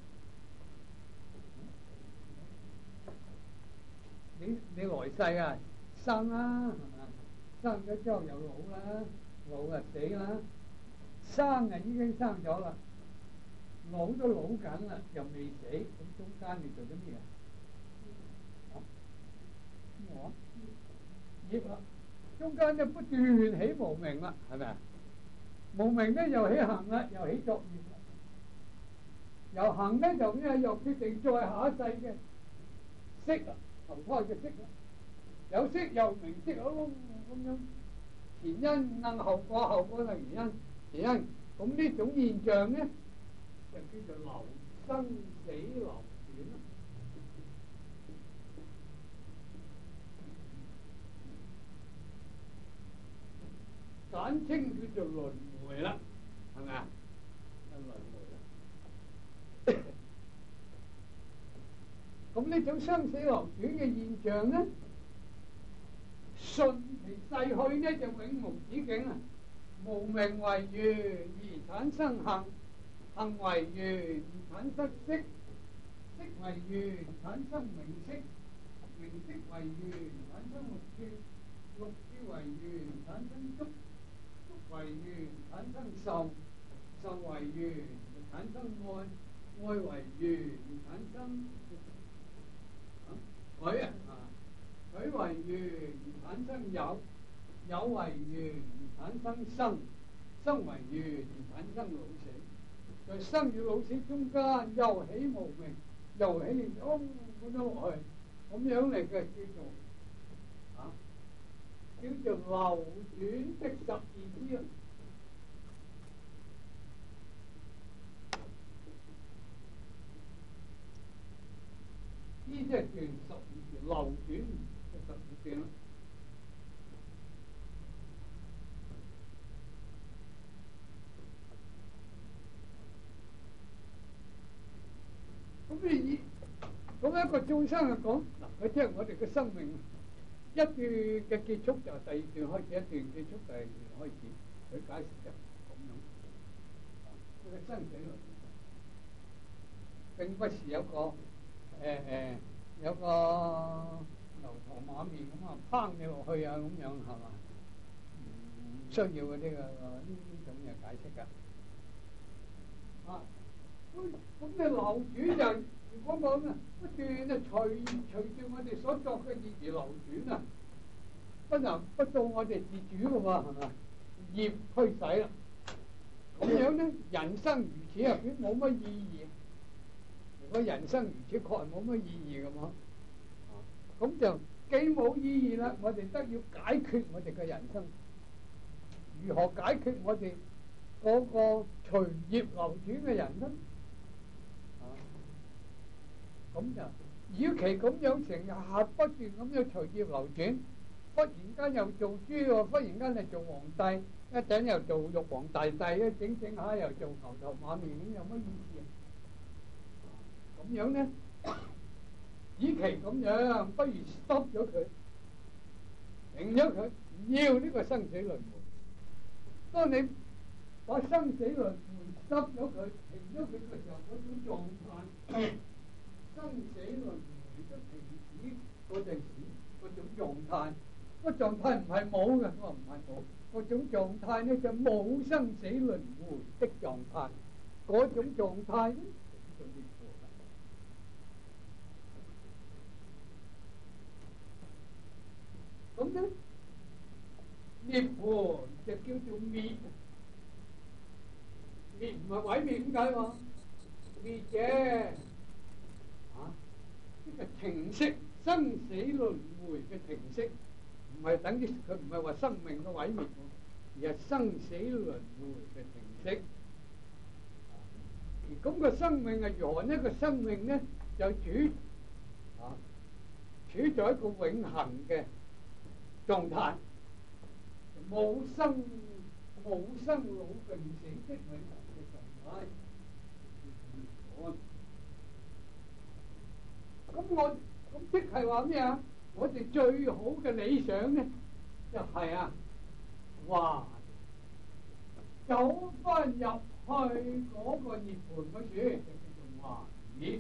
你你來世啊，生啦，係嘛？生咗之後又老啦，老啊死啦， 生啊已經生咗啦，老都老緊啦，又未死，咁中間你做啲咩啊？我業啦，中間就不斷起無明啦，係咪啊？無明咧又起行啦，又起作業啦，由行咧就咩又決定再下一世嘅識啦，投胎嘅識啦，有識又明識咯，咁樣前因能後果，後果能原因，原因咁呢種現象咧就叫做流生死流轉啦。簡稱叫做輪迴啦，係咪啊？就輪迴啦。咁呢種生死流轉嘅現象咧，順其逝去咧就永無止境啊！無明為緣而產生行，行為緣而產生識，識為緣產生名色，名色為緣產生六處，六處為緣產生觸。為緣產生受，受為緣產生愛，愛為緣產生取啊，取為緣產生有，有為緣產生生，生為緣產生老死。在生與老死中間又起無明，又起哦咁樣落去，咁樣嚟嘅叫做啊。叫做流轉的十二支啊！呢即係斷十二支，流轉嘅十二支啦。咁你以咁一個眾生嚟講，嗱，佢即係我哋嘅生命。一段嘅結束就第二段開始，一段結束第二段開始，佢解釋就咁樣。佢嘅生死輪並不是有個誒誒、呃、有個牛頭馬面咁啊，拚你落去啊咁樣係嘛？唔需要嘅呢個呢呢種嘅解釋㗎。啊，咁咁你流轉就。如果講啊，不斷啊隨隨住我哋所作嘅業而流轉啊，不能不到我哋自主嘅喎，係咪？業驅使啦，咁樣咧，人生如此入邊冇乜意義。如果人生如此，確係冇乜意義嘅嘛。啊，咁就既冇意義啦，我哋得要解決我哋嘅人生。如何解決我哋嗰個隨業流轉嘅人生？咁就，與其咁樣成日不斷咁樣隨業流轉，忽然間又做豬喎，忽然間又做皇帝，一陣又做玉皇大帝，一整整下又做牛頭馬面，咁有乜意思啊？咁樣咧，與其咁樣，不如 stop 咗佢，停咗佢，唔要呢個生死輪迴。當你把生死輪迴 stop 咗佢，停咗佢嘅時候，嗰種狀態。生死輪迴都停止嗰陣時，嗰種狀態，個狀態唔係冇嘅，我話唔係冇，嗰種狀態咧就冇生死輪迴的狀態，嗰種狀態咧就叫做涅槃啦。咁咧，涅槃就叫做滅，滅唔係毀滅，點解喎？滅嘅。呢個停息，生死輪迴嘅停息，唔係等於佢唔係話生命嘅毀滅，而係生死輪迴嘅停息。而咁個生命係如何呢？個生命呢就處啊處在一個永恆嘅狀態，冇生冇生老病死的永恆嘅狀態。咁我咁即係話咩啊？我哋最好嘅理想咧，就係、是、啊，哇，走翻入去嗰個涅槃嗰處，就叫做還涅。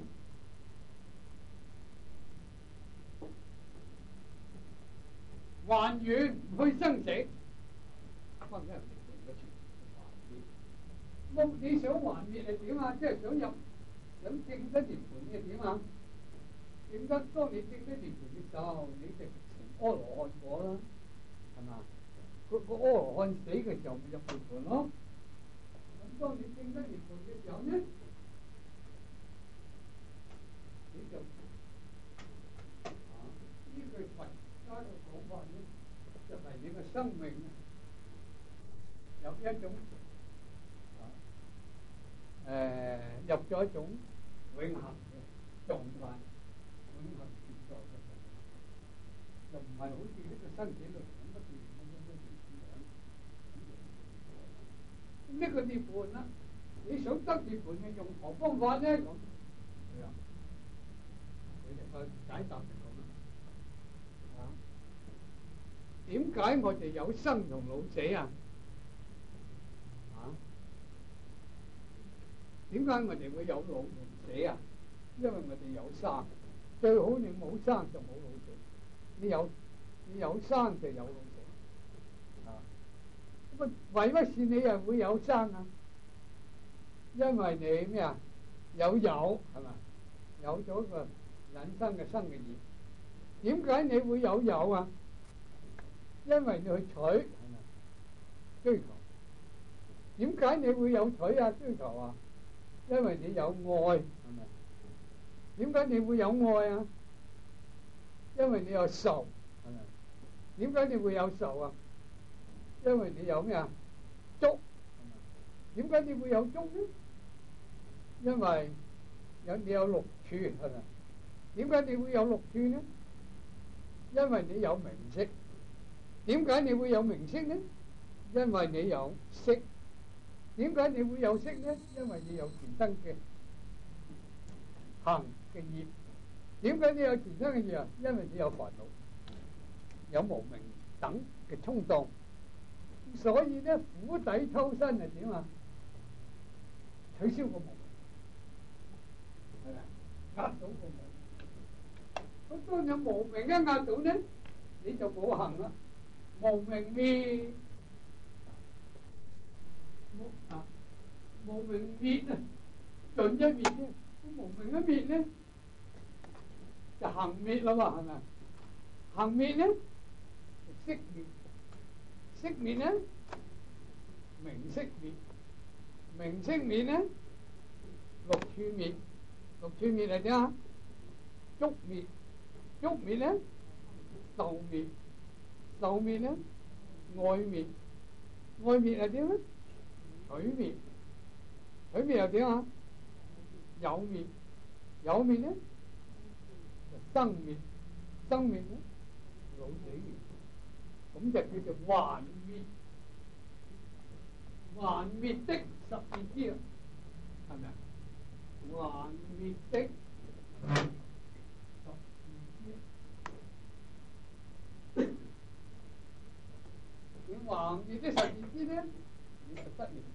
還願唔去生死，翻返入涅槃嗰處，還涅。 咁你想還滅係點啊？即係想入想證得涅槃嘅點啊？證得當你證得涅槃嘅時候，你就成阿羅漢果啦，係嘛？個個阿羅漢死嘅時候咪入涅槃咯。咁當你證得涅槃嘅時候呢，你就啊呢句佛家嘅講法呢，就係你嘅生命啊有一種。誒、呃、入咗一種永恆嘅狀態，永恆存在嘅，就唔係好似呢個生死輪咁不斷咁樣不斷咁樣。咁呢個涅槃啦，你想得涅槃嘅用何方法咧？咁係啊，佢哋個解答就咁啦。啊，點解我哋有生同老死啊？點解我哋會有老同死啊？因為我哋有生，最好你冇生就冇老死。你有你有生就有老死。啊，咁啊，為乜事你又會有生啊？因為你咩啊？有有係嘛？有咗個引生嘅生嘅業。點解你會有有啊？因為你去取係咪？追求。點解你會有取啊？追求啊？因為你有愛，係咪？點解你會有愛啊？因為你有仇，係咪？點解你會有仇啊？因為你有咩啊？觸，係咪？點解你會有觸呢？因為有你有六處，係咪？點解你會有六處呢？因為你有名色。點解你會有名色呢？因為你有色。點解你會有色呢？因為你有前生嘅行嘅業。點解你有前生嘅業啊？因為你有煩惱，有無明等嘅衝動。所以咧，釜底抽薪係點啊？取消個無明，係咪？壓到個無明。咁當有無明一壓到呢，你就冇行啦。無明滅。啊！無明滅啊，盡一滅啫。咁無明一滅咧，就行滅啦嘛，係咪？行滅咧，就色滅。色滅咧，名色滅。名色滅咧，六處滅。六處滅係點啊？觸滅。觸滅咧，受滅。受滅咧，愛滅。愛滅係點咧？取滅，取滅又點啊？有滅，有滅咧就生滅，生滅咧老死滅，咁就叫做還滅，還滅的十二支啦，係咪啊？還滅的十二支，你還滅的十二支咧，你就得滅。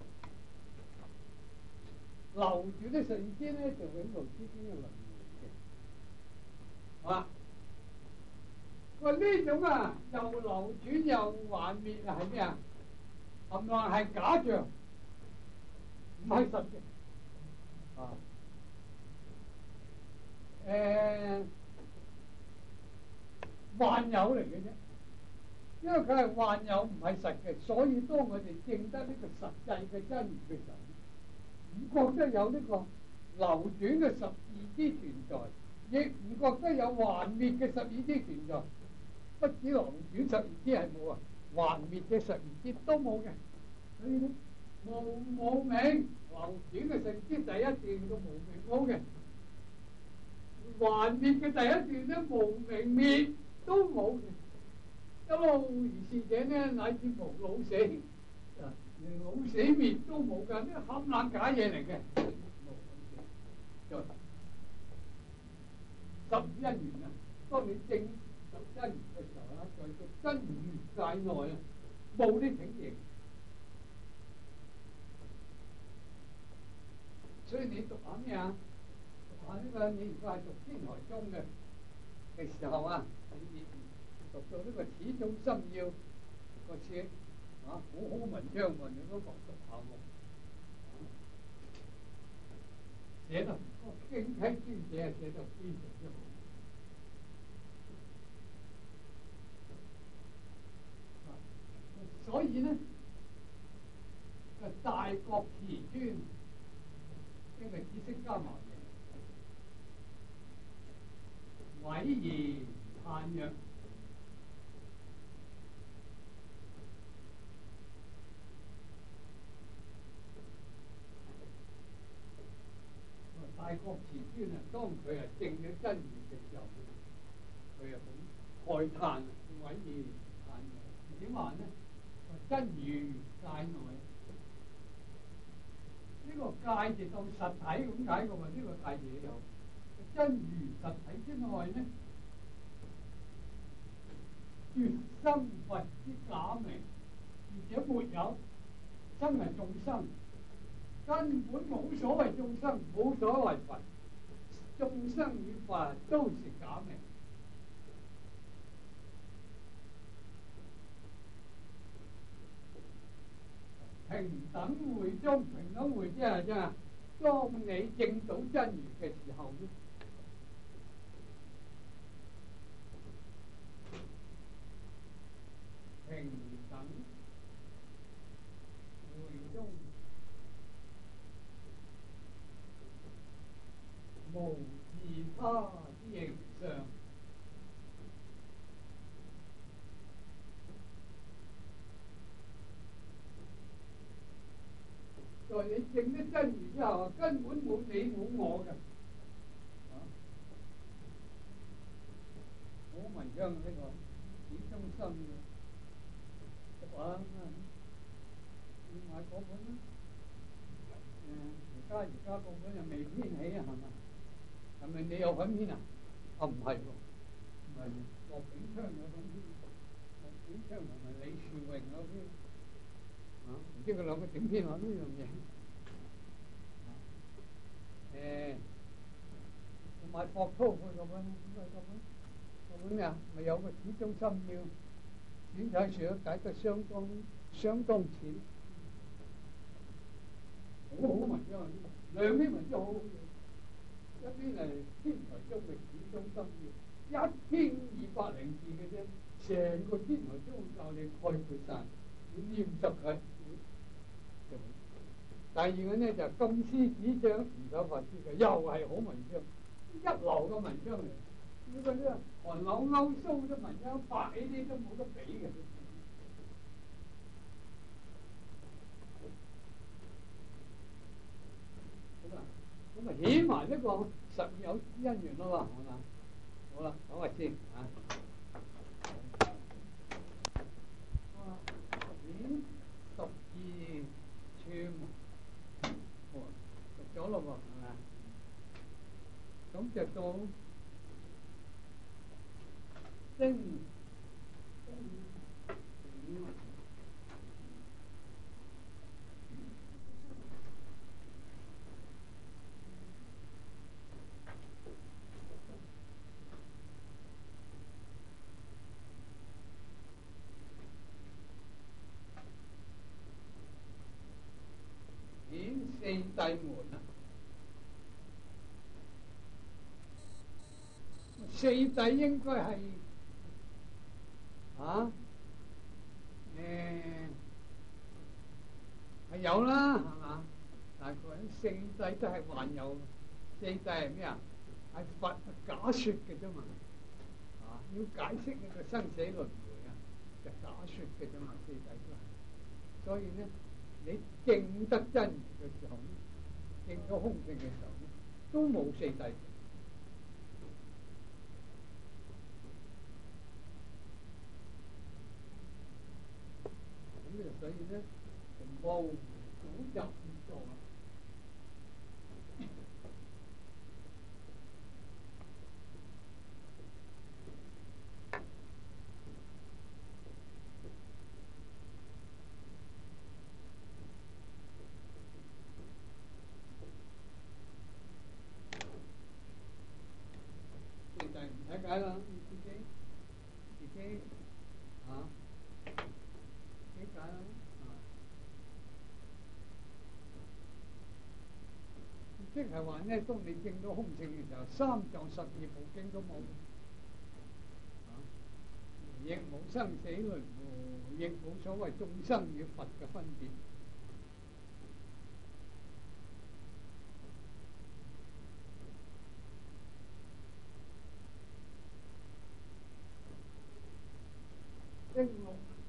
留住啲十二支咧，就永無止境嘅輪迴嘅，好啦。佢話呢種啊，又流轉又還滅啊，係咩啊？冚唪唥係假象，唔係實嘅。啊，誒，幻有嚟嘅啫。因為佢係幻有，唔係實嘅，所以當我哋證得呢個實際嘅真如嘅時候，唔覺得有呢個流轉嘅十二支存在，亦唔覺得有還滅嘅十二支存在。不止流轉十二支係冇啊，還滅嘅十二支都冇嘅。所以咧，無無明流轉嘅十二支第一段嘅無明冇嘅，還滅嘅第一段咧無明滅都冇嘅。一路如是者咧，乃至無老死。連老死滅都冇㗎，呢個冚冷假嘢嚟嘅。再十因緣啊，當你證十因緣嘅時候啊，在個真如界內啊，冇呢種嘢。所以你讀下咩啊？讀下呢個你如果係讀天台宗嘅嘅時候啊，你讀到呢個始終心要個書。啊，好好文章喎！你都講讀下喎， 寫得個經體專寫係寫得非常之好。所以呢，個大國慈尊一個知識家話嘅，偉而嘆曰：大國慈尊啊，當佢係證咗真如嘅時候，佢又好慨嘆啊，偉而嘆曰。點話呢？真如界內，呢、這個界就當實體咁解嘅喎，呢、這個界字有真如實體之外呢，絕生佛之假名，而且沒有生係眾生，根本冇所謂眾生，冇所謂佛，眾生與佛都是假名。平等會中，平等會即係即係，當你證到真如嘅時候咧，平等會中無自他之形象。在你證得真如之後，根本冇你冇我嘅，啊，好文章呢個始終生嘅，讀下啦，你買嗰本啦，誒，而家而家嗰本又未編起啊，係嘛？係咪你有份編啊？啊，唔係喎，唔係羅炳昌有份編，羅炳昌同埋李樹榮有編。啊！唔知佢兩個點編啊呢樣嘢？誒，我買霍韜佢嗰本，應該嗰本嗰本咩啊？咪有個始終心要選擇上解得相當相當淺，好好文章啊！兩篇文章好好嘢，一篇係天台宗嘅始終心要，一篇二百零字嘅啫，成個天台宗教你概括晒，你念實佢。第二個呢就金獅子將慈首法師嘅，又係好文章，一流嘅文章嚟。呢個呢韓柳歐蘇嘅文章，白起啲都冇得比嘅。咁啊，咁啊，起埋呢個十有因緣咯喎，好啦，好啦，講下先啊。啊，年十二寸。讀咗咯喎，係咪啊？咁就到丁顯四諦門啊！四諦應該係啊誒係有啦，係嘛？但係佢四諦都係還有，四諦係咩啊？係佛假説嘅啫嘛，啊要解釋呢個生死輪迴啊，就假説嘅啫嘛，四諦都係。所以呢，你證得真如嘅時候呢，證到空性嘅時候呢，都冇四諦。所以咧，就冇古入而做啊！四諦唔使解啦，自己自己啊，自己解啦。 即係話咧，當你證到空性嘅時候，三藏十二部經都冇，啊，亦冇生死輪迴，亦冇所謂眾生與佛嘅分別。經六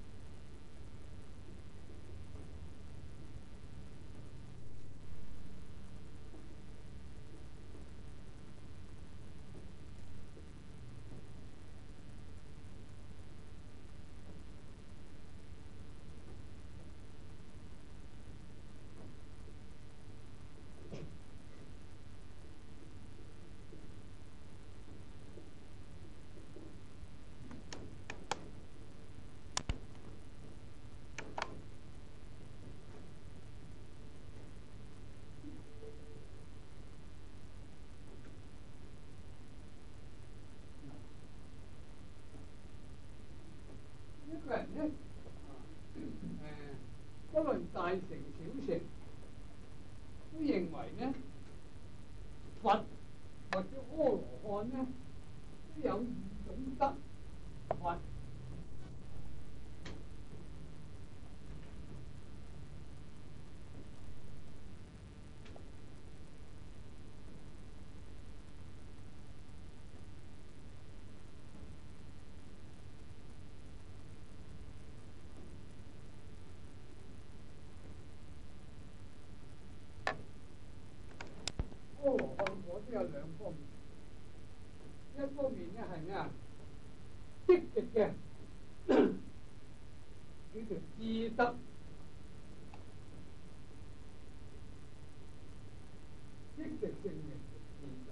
一個人咧，誒，不論大乘小乘，都認為咧，佛或者阿羅漢咧，都有二種德。佛阿羅漢果都有兩方面，一方面咧係咩啊？積極嘅叫做智德，積極性嘅智德，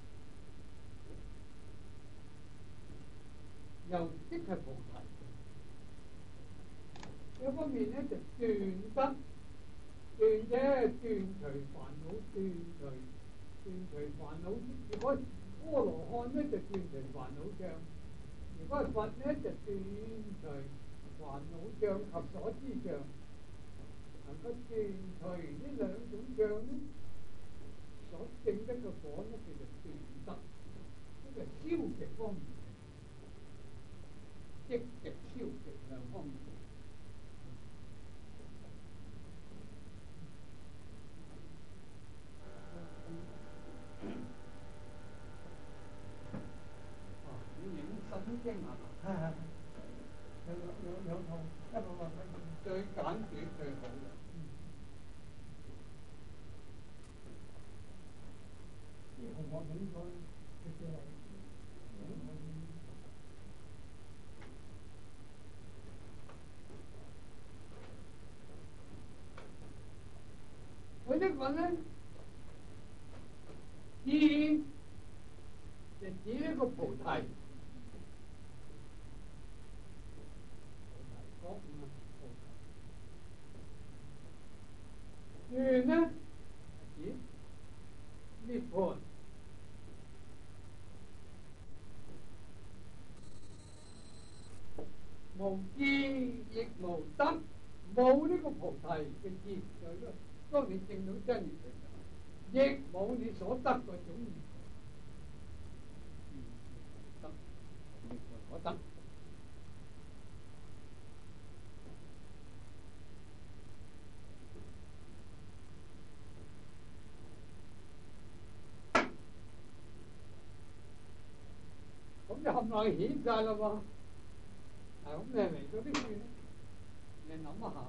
又即係菩提。一方面咧就斷德，斷啫斷除煩惱，斷除斷除煩惱。如果阿羅漢咧就斷除煩惱障，如果係佛咧就斷除煩惱障及所知障。能夠斷除呢兩種障咧，所證得嘅果咧叫做斷德，呢個消極方面嘅，積極消極兩方面。經啊，有有有套一百萬蚊，最簡短最好嘅。啲紅學整咗嘅嘅係，我一個咧，智就指呢個菩提。斷呢，指涅槃，無智亦無得，冇呢個菩提嘅智，就係當你證到真如嘅時候，亦冇你所得嗰種涅槃，得涅槃可得。咁就冚唪唥顯晒啦喎！嗱，咁你嚟到呢處咧，你諗一下，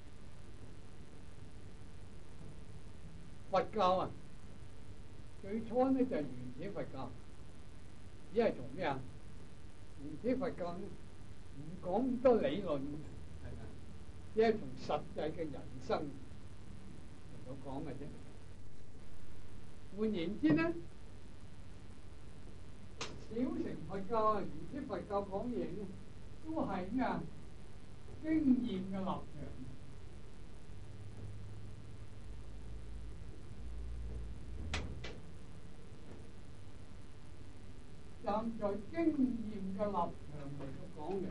佛教啊，最初咧就係原始佛教，只係從咩啊？原始佛教咧唔講咁多理論，係咪？只係從實際嘅人生嚟到講嘅啫。換言之咧，小乘佛教啊，原始佛教講嘢咧，都係咩啊？經驗嘅立場，站在經驗嘅立場嚟到講嘅，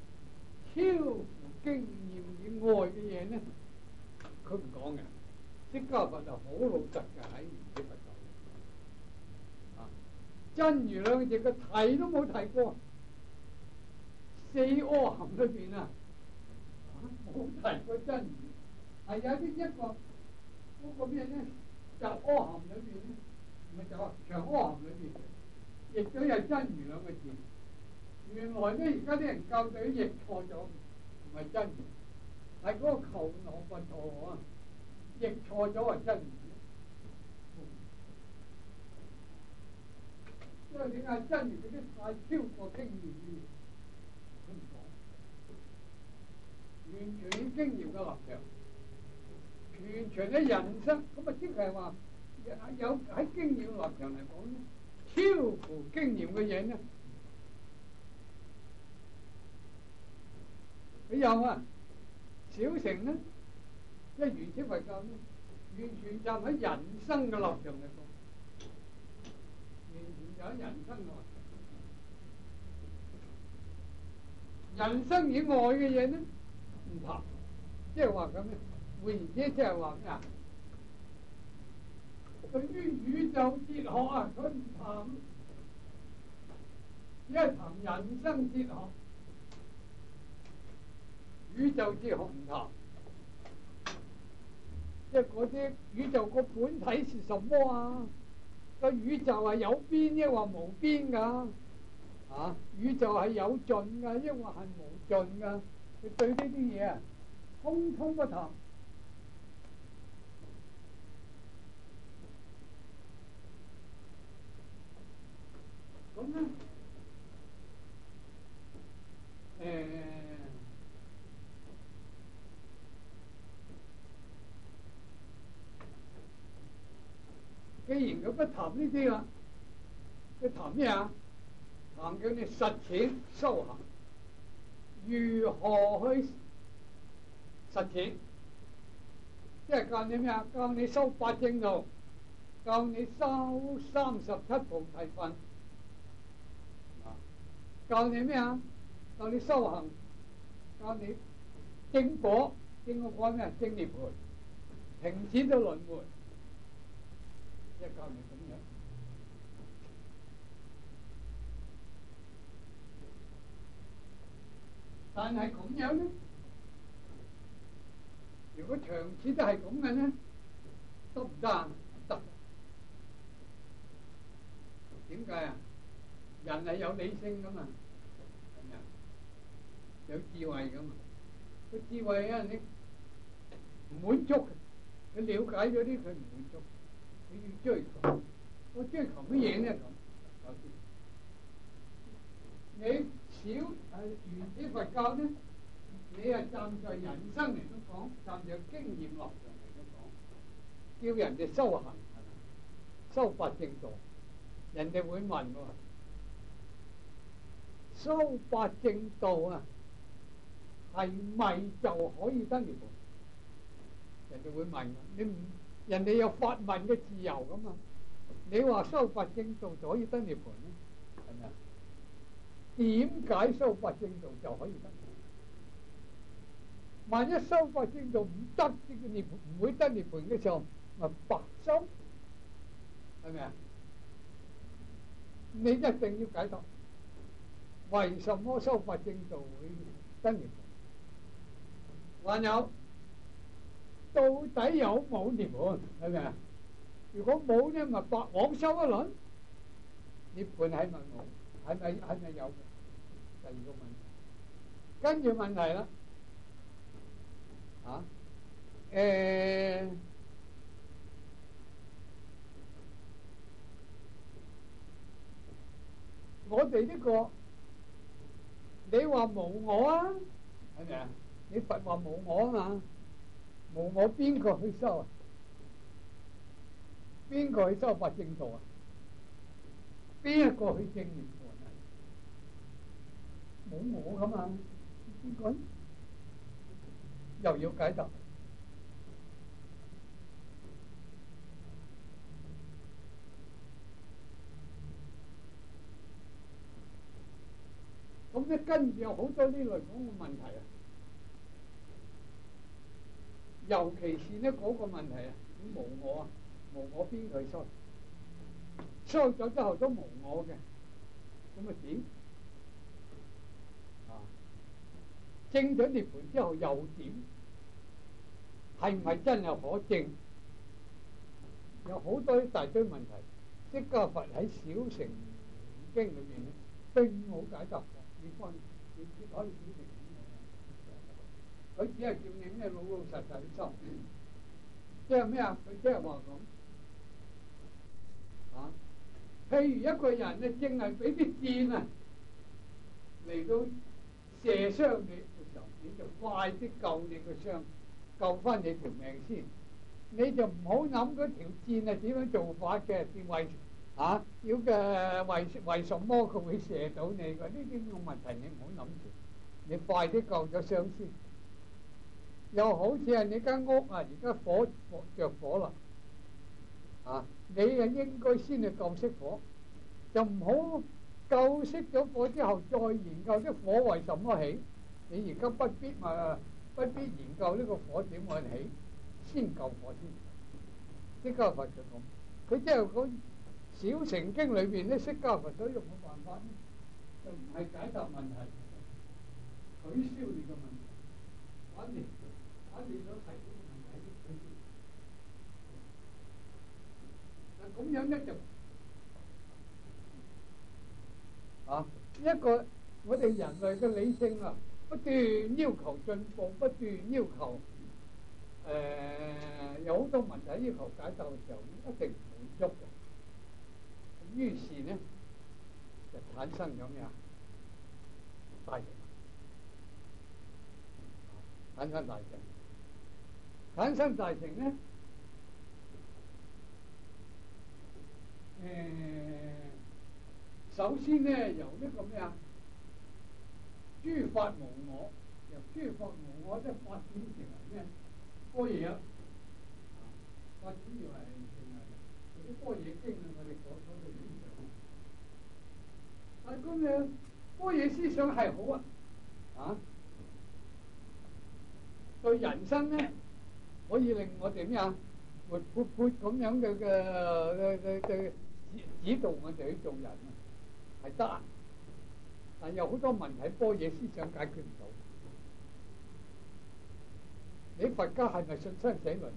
超乎經驗以外嘅嘢咧，佢唔講嘅。 釋迦佛就好老實嘅喺原始佛教啊，真如兩個字佢提都冇提過，四阿含裏邊啊冇提過真如，係有啲一個嗰個咩咧？就阿含裏邊咧，唔係就話長阿含裏邊，亦都有真如兩個字。原來咧，而家啲人校對譯錯咗，唔係真如，係嗰個求那佛陀啊，譯錯咗係真如。因為點解真如嗰啲太超過經驗嘅嘢，佢唔講，完全以經驗嘅立場，完全喺人生咁啊！即係話有喺經驗立場嚟講咧，超乎經驗嘅嘢咧。佢有啊，小乘咧，即係原始佛教咧，完全站喺人生嘅立場嚟講，完全就喺人生嘅立場。人生以外嘅嘢咧，唔談，即係話咁咧。換言之，即係話咩啊？對於宇宙哲學啊，佢唔談，只係談人生哲學。宇宙哲學唔談，即係嗰啲宇宙個本體是什麼啊？個宇宙係有邊抑或無邊噶？啊，宇宙係有盡噶抑或係無盡噶？佢對呢啲嘢啊，通通不談。咁咧，誒、呃。既然佢不談呢啲啦，佢談咩啊？談叫你實踐修行，如何去實踐？即係教你咩啊？教你修八正道，教你修三十七菩提分，教你咩啊？教你修行，教你正果，正果講咩？正涅槃，停止咗輪迴。即係教你咁樣，但係咁樣咧，如果長此都係咁嘅咧，得唔得啊？唔得。點解啊？人係有理性噶嘛，係咪啊？有智慧噶嘛？個智慧啊，你唔滿足，佢了解咗啲，佢唔滿足。你要追求，我追求乜嘢咧？咁首先，你少係原始佛教咧，你係站在人生嚟都講，站在經驗立場嚟都講，叫人哋修行係咪？修八正道，人哋會問喎，修八正道啊，係咪就可以得涅槃？人哋會問㗎，你唔？人哋有發問嘅自由噶嘛？你話修八正道就可以得涅槃咧，係咪啊？點解修八正道就可以得？萬一修八正道唔得呢個涅槃，唔會得涅槃嘅時候，咪白修，係咪啊？你一定要解答，為什麼修八正道會得涅槃？還有。到底有冇涅槃？係咪啊？如果冇咧，咪白枉修一輪。涅槃係咪冇？係咪係咪有？第二個問題，跟住問題啦。啊？誒、欸，我哋呢個，你話無我啊？係咪啊？你佛話無我啊嘛？無我邊個去修啊？邊個去修八正道啊？邊一個去證涅槃啊？冇我噶嘛？邊個？又要解答。咁咧跟住有好多呢類咁嘅問題啊！尤其是呢嗰個問題啊， 你無我啊，無我邊佢衰？衰咗之後都無我嘅，咁咪點？啊，證咗涅槃之後又點？係唔係真係可證？有好多一大堆問題。釋迦佛喺小乘經裏邊咧，並冇解答過。你翻你揭開小乘經，佢只係叫你咩老老實實去修。即係咩啊？佢即係話咁啊。譬如一個人咧，淨係俾啲箭啊嚟到射傷你嘅時候，你就快啲救你個傷，救翻你條命先。你就唔好諗嗰條箭係點樣做法嘅，為啊要嘅為為什麼佢會射到你嘅？呢啲咁嘅問題你唔好諗住，你快啲救咗傷先。又好似係你間屋啊，而家火火着火啦，啊你啊應該先去救熄火，就唔好救熄咗火之後再研究啲火為什麼起。你而家不必嘛，不必研究呢個火點樣起。先救火先，釋迦佛就咁，佢即係講小乘經裏邊咧，釋迦佛所用嘅辦法咧，就唔係解答問題，取消你嘅問題，反而反而想提呢個問題取消。嗱咁樣咧就啊一個我哋人類嘅理性啊，不斷要求進步，不斷要求。誒、呃、有好多問題要求解答嘅時候，一定唔滿足嘅。咁於是呢，就產生咗咩啊？大乘，產生大乘，產生大乘呢？誒、呃，首先呢，由呢個咩啊？諸法無我，由諸法無我，即係發展成為咩？般若啊，發展要係成為嗰啲般若經啊，我哋講講到思想。但係咁樣般若思想係好啊，啊，對人生咧可以令我哋咩啊活潑潑咁樣嘅嘅嘅嘅指指導我哋去做人啊，係得。但有好多問題般若思想解決唔到。你佛家係咪信生死輪迴？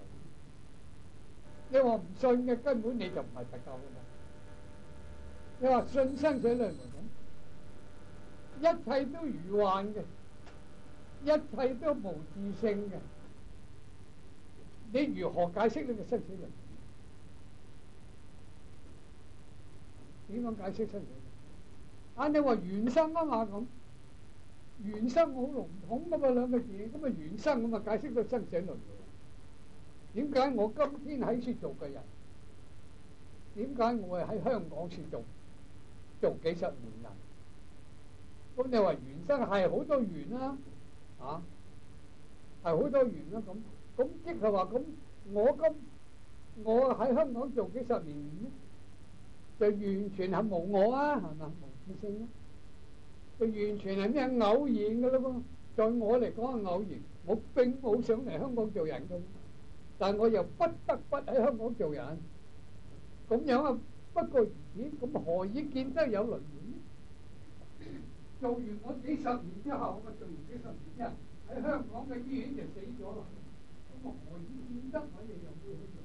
你話唔信嘅，根本你就唔係佛教嘅。你話信生死輪迴咁，一切都如幻嘅，一切都無自性嘅，你如何解釋呢個生死輪迴？點樣解釋生死輪？啊，你話緣生啊嘛咁。緣生好籠統噶嘛兩個字，咁啊緣生咁啊解釋到生死輪迴。點解我今天喺處做嘅人？點解我係喺香港處做做幾十年人？咁你話緣生係好多緣啦，啊係好多緣啦咁，咁即係話咁我今我喺香港做幾十年咧，就完全係無我啊，係咪無自性啊？佢完全係咩偶然噶咯噃，在我嚟講係偶然，我並冇想嚟香港做人噶，但我又不得不喺香港做人，咁樣啊不過如此，咁何以見得有輪迴呢？做完我幾十年之後，我做完幾十年之後喺香港嘅醫院就死咗啦，咁啊何以見得我哋又會去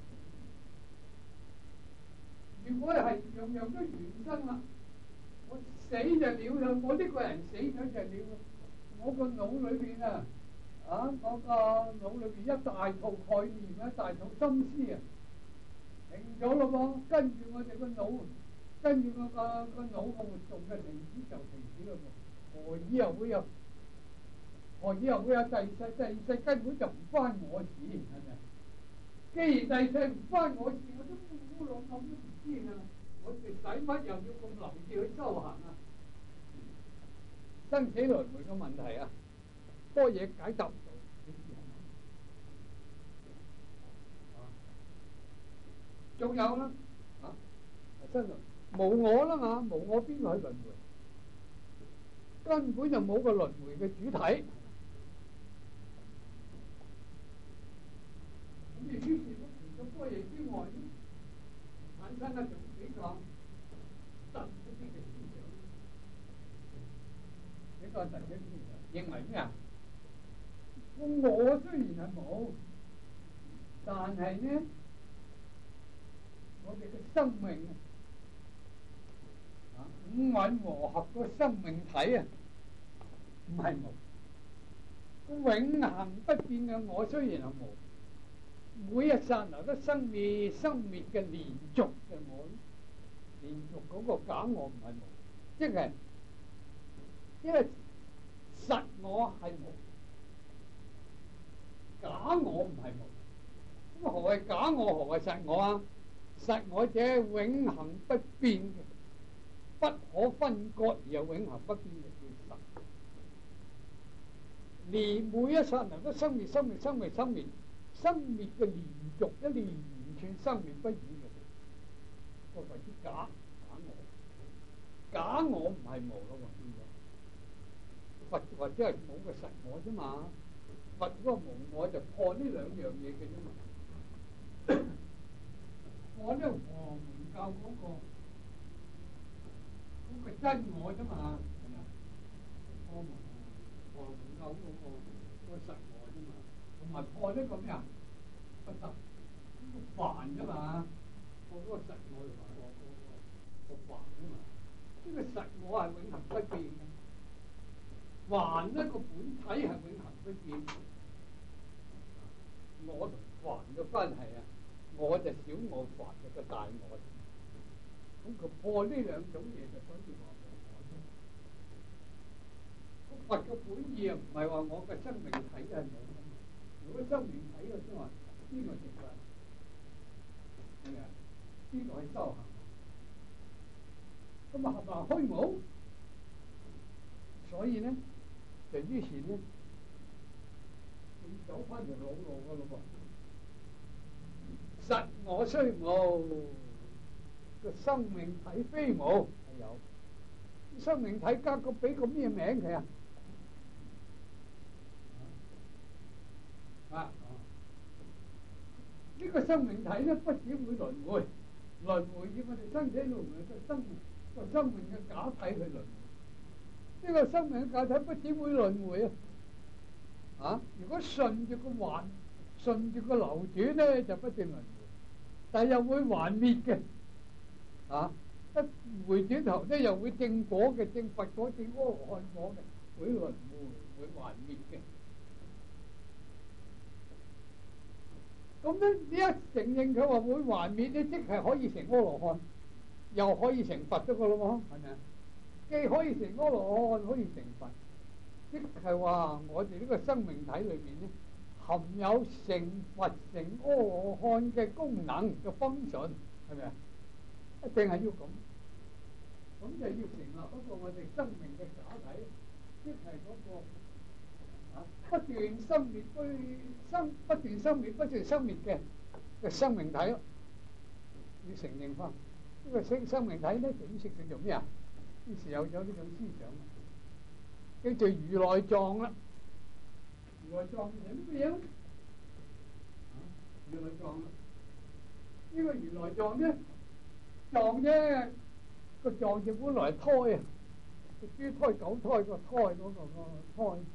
做？如果係樣樣都緣生啦。我死就了啦！我呢個人死咗就了啦！我個腦裏邊啊，啊，我個腦裏邊一大套概念，一大套心思啊，停咗咯噃。跟住我哋個腦，跟住我個個腦個活動嘅停止就停止咯噃。何以又會有？何以又會有第二世？第二世根本就唔關我事，係咪？既然第二世唔關我事，我都烏龍咁都唔知啊！我哋使乜又要咁留意去修行啊？生死輪迴嘅問題啊，多嘢解答唔到，你知係咪？啊，仲有啦，啊，真係無我啦嘛，無我邊個係輪迴？根本就冇個輪迴嘅主體。咁你於是咧，其實但係呢，我哋嘅生命啊，五蘊和合個生命體啊，唔係無。永恆不變嘅我雖然係無，每一剎那都生滅，生滅嘅連續嘅我，連續嗰個假我唔係無，即係因為實我係無，假我唔係無。咁何謂假我？何謂實我啊？實我者永恆不變嘅，不可分割而又永恆不變嘅叫實。連每一剎那都生滅、生滅、生滅、生滅、生滅嘅連續，一連串生滅不已嘅，個為之假假我。假我唔係無咯，變咗佛或者係冇個實我啫嘛。佛嗰個無我就破呢兩樣嘢嘅啫嘛。破呢個和門教嗰個嗰個真我啫嘛，係咪啊？破門。和門教嗰個嗰個實我啫嘛，同埋破呢個咩啊？不得呢個煩啫嘛，破嗰個實我同埋破嗰個個煩啫嘛。呢個實我係永恆不變嘅，煩呢個本體係永恆不變。我同煩嘅關係啊，我就小我，煩就個大我。咁佢破呢兩種嘢就所以話無我啫。佛嘅本意啊，唔係話我嘅生命體係冇咁。如果生命體嘅即係話呢個值得，係啊，呢個係修行。咁啊合埋虛無，所以呢，就於是呢，你走翻條老路嘅咯噃。實我雖無，個生命體非無係有。生命體加個俾個咩名佢啊？啊！呢個生命體咧，不止會輪迴，輪迴以我哋身體輪迴嘅生命個生命嘅假體去輪迴。呢個生命嘅假體不止會輪迴啊！啊！如果順住個環，順住個流轉咧，就不斷輪迴，但係又會還滅嘅。啊！一回轉頭咧，又會正果嘅，正佛果、正阿羅漢果嘅，會輪迴，會還滅嘅。咁咧，你一承認佢話會還滅咧，即係可以成阿羅漢，又可以成佛咗個咯喎，係咪啊？既可以成阿羅漢，可以成佛，即係話我哋呢個生命體裏邊咧，含有成佛、成阿羅漢嘅功能嘅function，係咪啊？一定係要咁，咁就要成立嗰個我哋生命嘅假體，即係嗰個。啊！不斷生滅不生，不斷生滅不斷生滅嘅嘅生命體咯，要承認翻呢個生生命體咧，就於是叫做咩啊？於是有咗呢種思想，叫做如來藏啦。如來藏係乜嘢咧？啊！如來藏啦，呢個如來藏咧，藏啫個藏字本來係胎啊，個豬胎狗胎個胎嗰個個胎。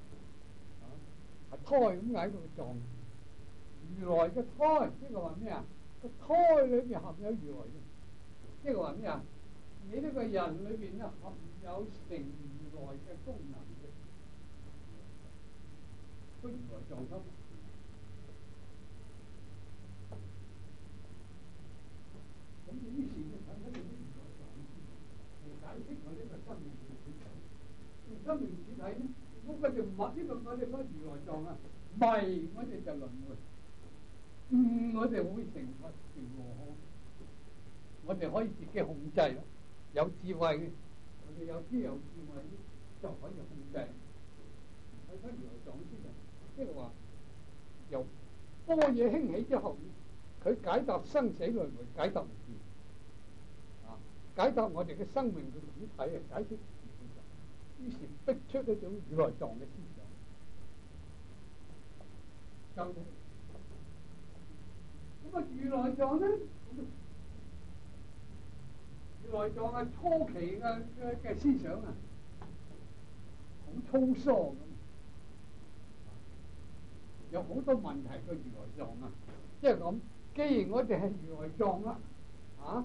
胎咁解個藏，如來嘅胎，即係話咩啊？個胎裏邊含有如來嘅，即係話咩啊？你呢個人裏邊咧含有成如來嘅功能嘅，個如來藏心。咁你於是就產生咗啲如來藏嚟解釋我呢個生命嘅主體。用生命主體咧。我哋唔係呢個，我哋講如來藏啊，迷我哋就輪迴，嗯，我哋會成佛成羅漢，我哋可以自己控制咯，有智慧嘅，我哋有知有智慧就可以控制。睇翻如來藏先啊，即係話由般若興起之後，佢解答生死輪迴，解答唔掂啊，解答我哋嘅生命嘅主體啊，解釋。於是逼出一種如來藏嘅思想，就咁啊！如來藏咧，如來藏係初期嘅嘅嘅思想啊，好粗疏咁。 有好多問題個如來藏啊，即係咁。既然我哋係如來藏啦，啊，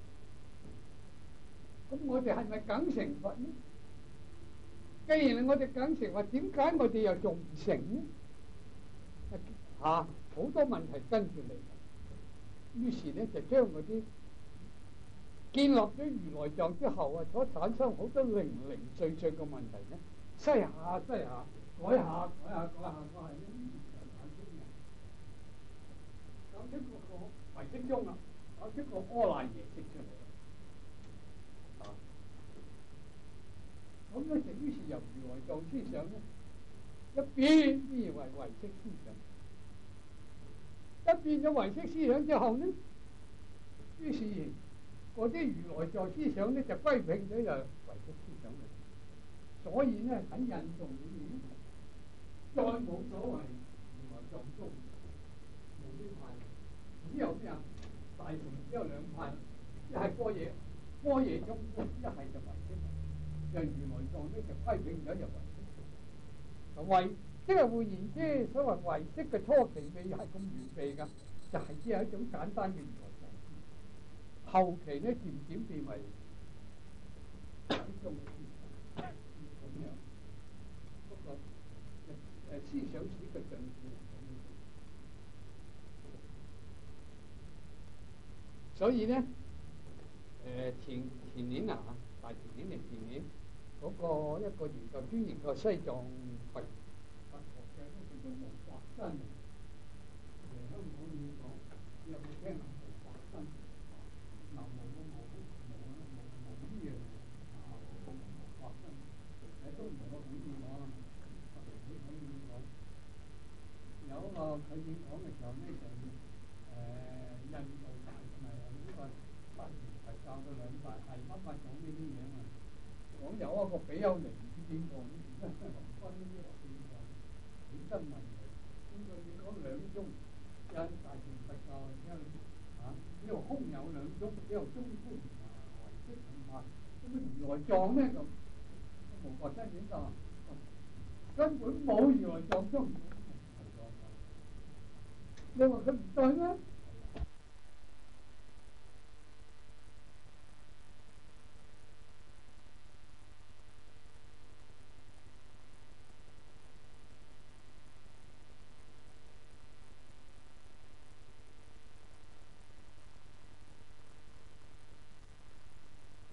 咁我哋係咪梗成佛呢？既然我哋梗成佛，點解我哋又仲唔成呢？啊，好多問題跟住嚟。於是咧就將嗰啲建立咗如來藏之後啊，所產生好多零零碎碎嘅問題咧，篩下篩下，改下改下改下改下咧，搞出嚟，搞出個個唯識宗啦，搞出個阿賴耶識出嚟啦。啊，咁咧就於是由如來藏思想咧一變變為唯識思想。一變咗唯識思想之後呢，於是嗰啲如來藏思想呢就歸併咗又唯識思想嚟，所以呢喺印度裏面再冇所謂如來藏宗，冇呢派，只有咩啊？大乘只有兩派，一係般若般若宗，一係就唯識，就如來藏呢就歸併咗就唯識，唯。即係換言之，所謂唯識嘅初期未係咁完備㗎，就係只係一種簡單嘅如來藏。後期咧漸漸變為一種咁樣，不過誒思想史嘅進展嚟講，所以咧誒、呃、前前年啊，大前年定前年嗰、那個一個研究專研究西藏佛。做無法身，誒香港要講，你有冇聽啊？無法身，嗱無個無無啊無無依嘅啊無法身，誒都唔係個本意講啊，特別佢可以講。有一個佢演講嘅時候咧，就誒印度大同埋呢個大乘佛教嘅兩大係乜乜講呢啲嘢啊？講有一個比丘尼唔知點講，而家係紅軍呢啲話點講？本身問題，咁佢哋講兩宗，一大乘佛教一啊，呢個空有兩宗，只有中觀啊唯識兩派，咁啊如來藏咧咁，無法身點得？根本冇如來藏宗，你話佢唔對咩？